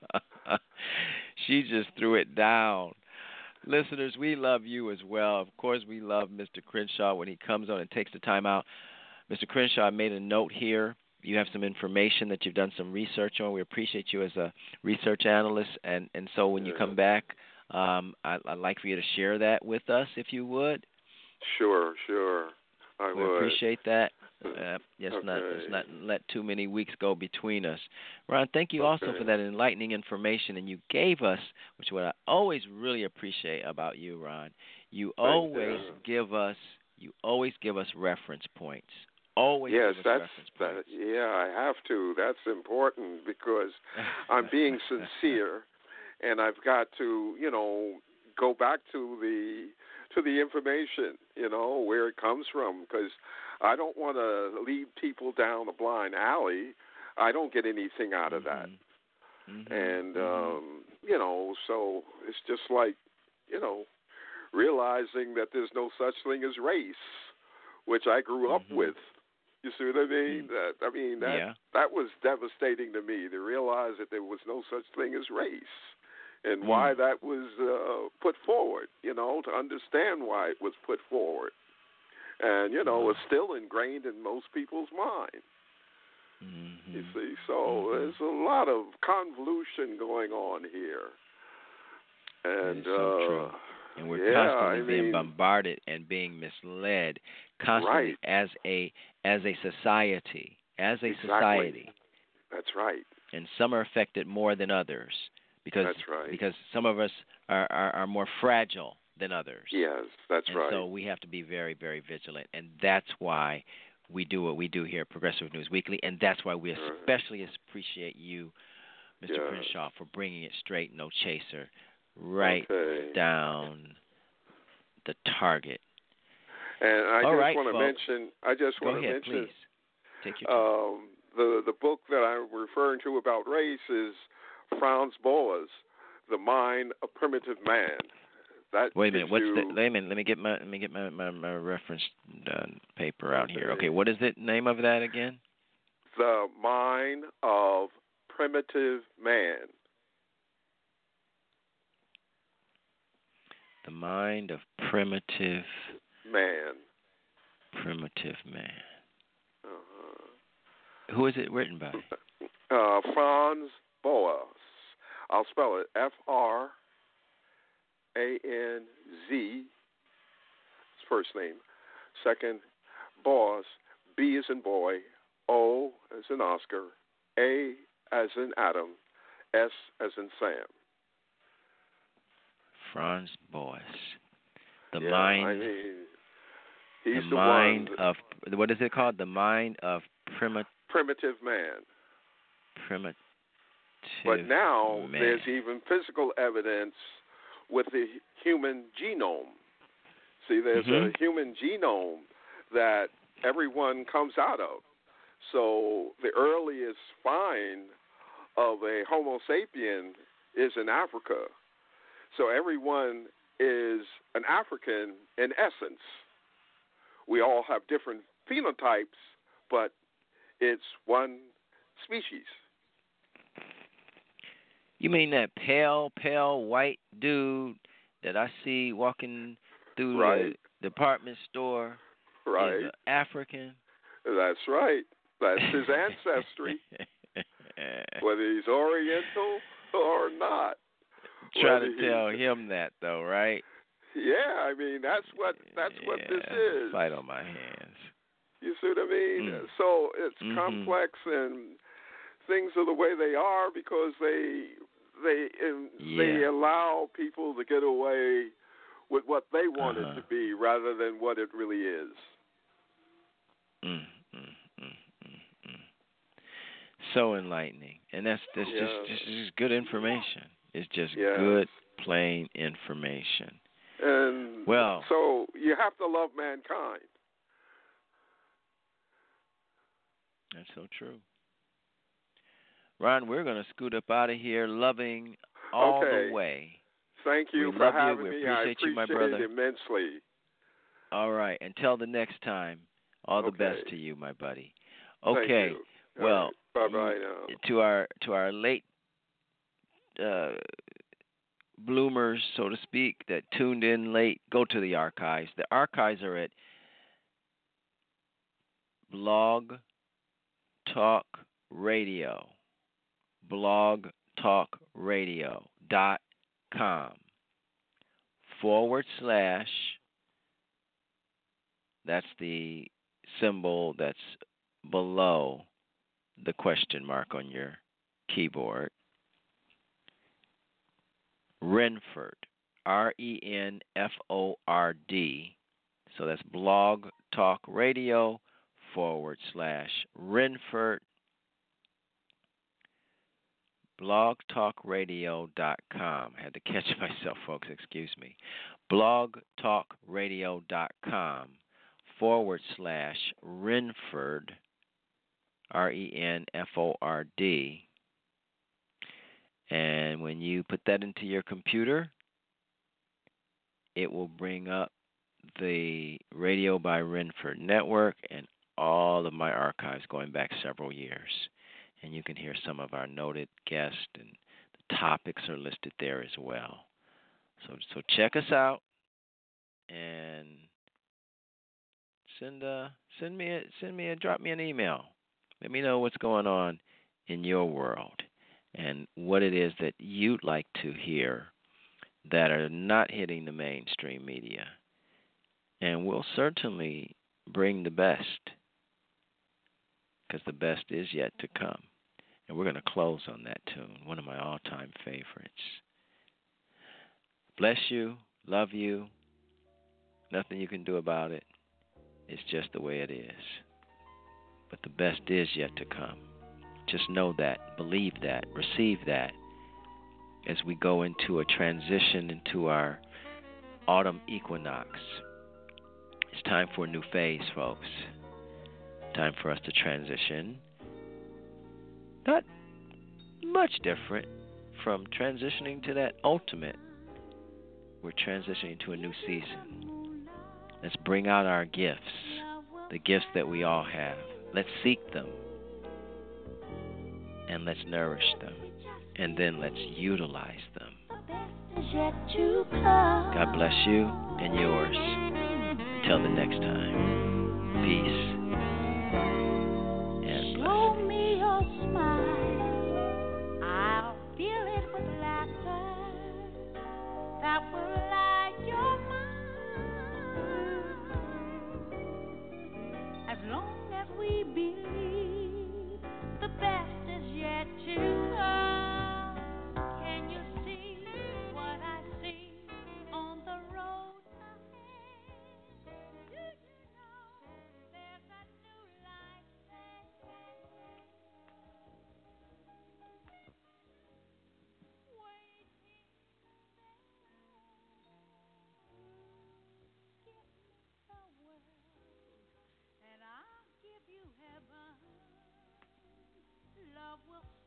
She just threw it down. Listeners, we love you as well. Of course, we love Mister Crenshaw when he comes on and takes the time out. Mister Crenshaw, I made a note here. You have some information that you've done some research on. We appreciate you as a research analyst. And, and so when you Yeah. come back, um, I, I'd like for you to share that with us, if you would. Sure, sure. I We would. appreciate that. Uh, yes, Okay. not let's not let too many weeks go between us. Ron, thank you also Okay. for that enlightening information, and you gave us, which is what I always really appreciate about you, Ron. You always you. give us, you always give us reference points. Always Yes, give us that's reference that. points. Yeah, I have to. That's important because I'm being sincere, and I've got to, you know, go back to the to the information, you know, where it comes from, because I don't want to lead people down a blind alley. I don't get anything out of that, mm-hmm. and mm-hmm. um, you know, so it's just like, you know, realizing that there's no such thing as race, which I grew up mm-hmm. with. You see what I mean? Mm-hmm. That I mean that yeah. that was devastating to me to realize that there was no such thing as race, and Mm. why that was uh, put forward. You know, to understand why it was put forward, and you know, Wow. it's still ingrained in most people's mind. Mm-hmm. You see, so mm-hmm. there's a lot of convolution going on here, and That is so uh, true. And we're yeah, constantly I being mean, bombarded and being misled constantly right. as a as a society, as a Exactly. society. That's right. And some are affected more than others because That's right. because some of us are, are, are more fragile than others. Yes, that's and right. so we have to be very, very vigilant. And that's why we do what we do here at Progressive News Weekly. And that's why we especially appreciate you, Mister Yes. Crenshaw, for bringing it straight, no chaser, right Okay. down the target. And I All just right, want to folks. mention, I just Go want to ahead, mention, please. Take your time. um, the the book that I'm referring to about race is Franz Boas, The Mind of Primitive Man. That Wait a minute. gives What's you, the? Wait a minute. Let me get my let me get my my, my reference uh, paper out here. Okay. Okay. What is the name of that again? The Mind of Primitive Man. The Mind of Primitive Man. Primitive Man. Uh-huh. Who is it written by? Uh, Franz Boas. I'll spell it F R A N Z. His first name. Second, Boas. B as in boy. O as in Oscar. A as in Adam. S as in Sam. Franz Boas. The yeah, mind. I mean, he's the, the mind one. of what is it called? The mind of primi- primitive man. Primitive. But now man. there's even physical evidence with the human genome. See, there's mm-hmm. a human genome that everyone comes out of. So the earliest find of a Homo sapien is in Africa. So everyone is an African in essence. We all have different phenotypes, but it's one species. You mean that pale, pale white dude that I see walking through right. the department store right. is African? That's right. That's his ancestry. Whether he's Oriental or not. Try Whether to tell him that, though, right? Yeah, I mean that's what that's yeah, what this is. Fight on my hands. You see what I mean? Mm. So it's mm-hmm. complex, and things are the way they are because they they yeah. they allow people to get away with what they want uh-huh. it to be rather than what it really is. Mm, mm, mm, mm, mm. So enlightening, and that's that's yeah. just, just just good information. It's just yes. good, plain information. And well, so you have to love mankind. That's so true. Ron, we're going to scoot up out of here, loving all okay. the way. Thank you we for love having you. We me. appreciate I appreciate you, my brother. it immensely. All right. Until the next time, all the okay. best to you, my buddy. Okay. Thank you. Well, right. bye-bye now. To our to our late uh, bloomers, so to speak, that tuned in late, go to the archives. The archives are at Blog Talk Radio. Blog Talk Radio dot com forward slash, that's the symbol that's below the question mark on your keyboard, Renford, R E N F O R D. So that's Blog Talk Radio forward slash Renford, blog talk radio dot com. I had to catch myself, folks, excuse me. blog talk radio dot com forward slash Renford, R E N F O R D. And when you put that into your computer, it will bring up the Radio by Renford Network and all of my archives going back several years. And you can hear some of our noted guests, and the topics are listed there as well. So so check us out and send uh send me a send me a drop me an email. Let me know what's going on in your world and what it is that you'd like to hear that are not hitting the mainstream media. And we'll certainly bring the best, because the best is yet to come. And we're going to close on that tune, one of my all-time favorites. Bless you, love you, nothing you can do about it. It's just the way it is. But the best is yet to come. Just know that, believe that, receive that as we go into a transition into our autumn equinox. It's time for a new phase, folks. Time for us to transition. Not much different from transitioning to that ultimate. We're transitioning to a new season. Let's bring out our gifts, the gifts that we all have. Let's seek them, and let's nourish them, and then let's utilize them. God bless you and yours. Until the next time, peace and blessings. will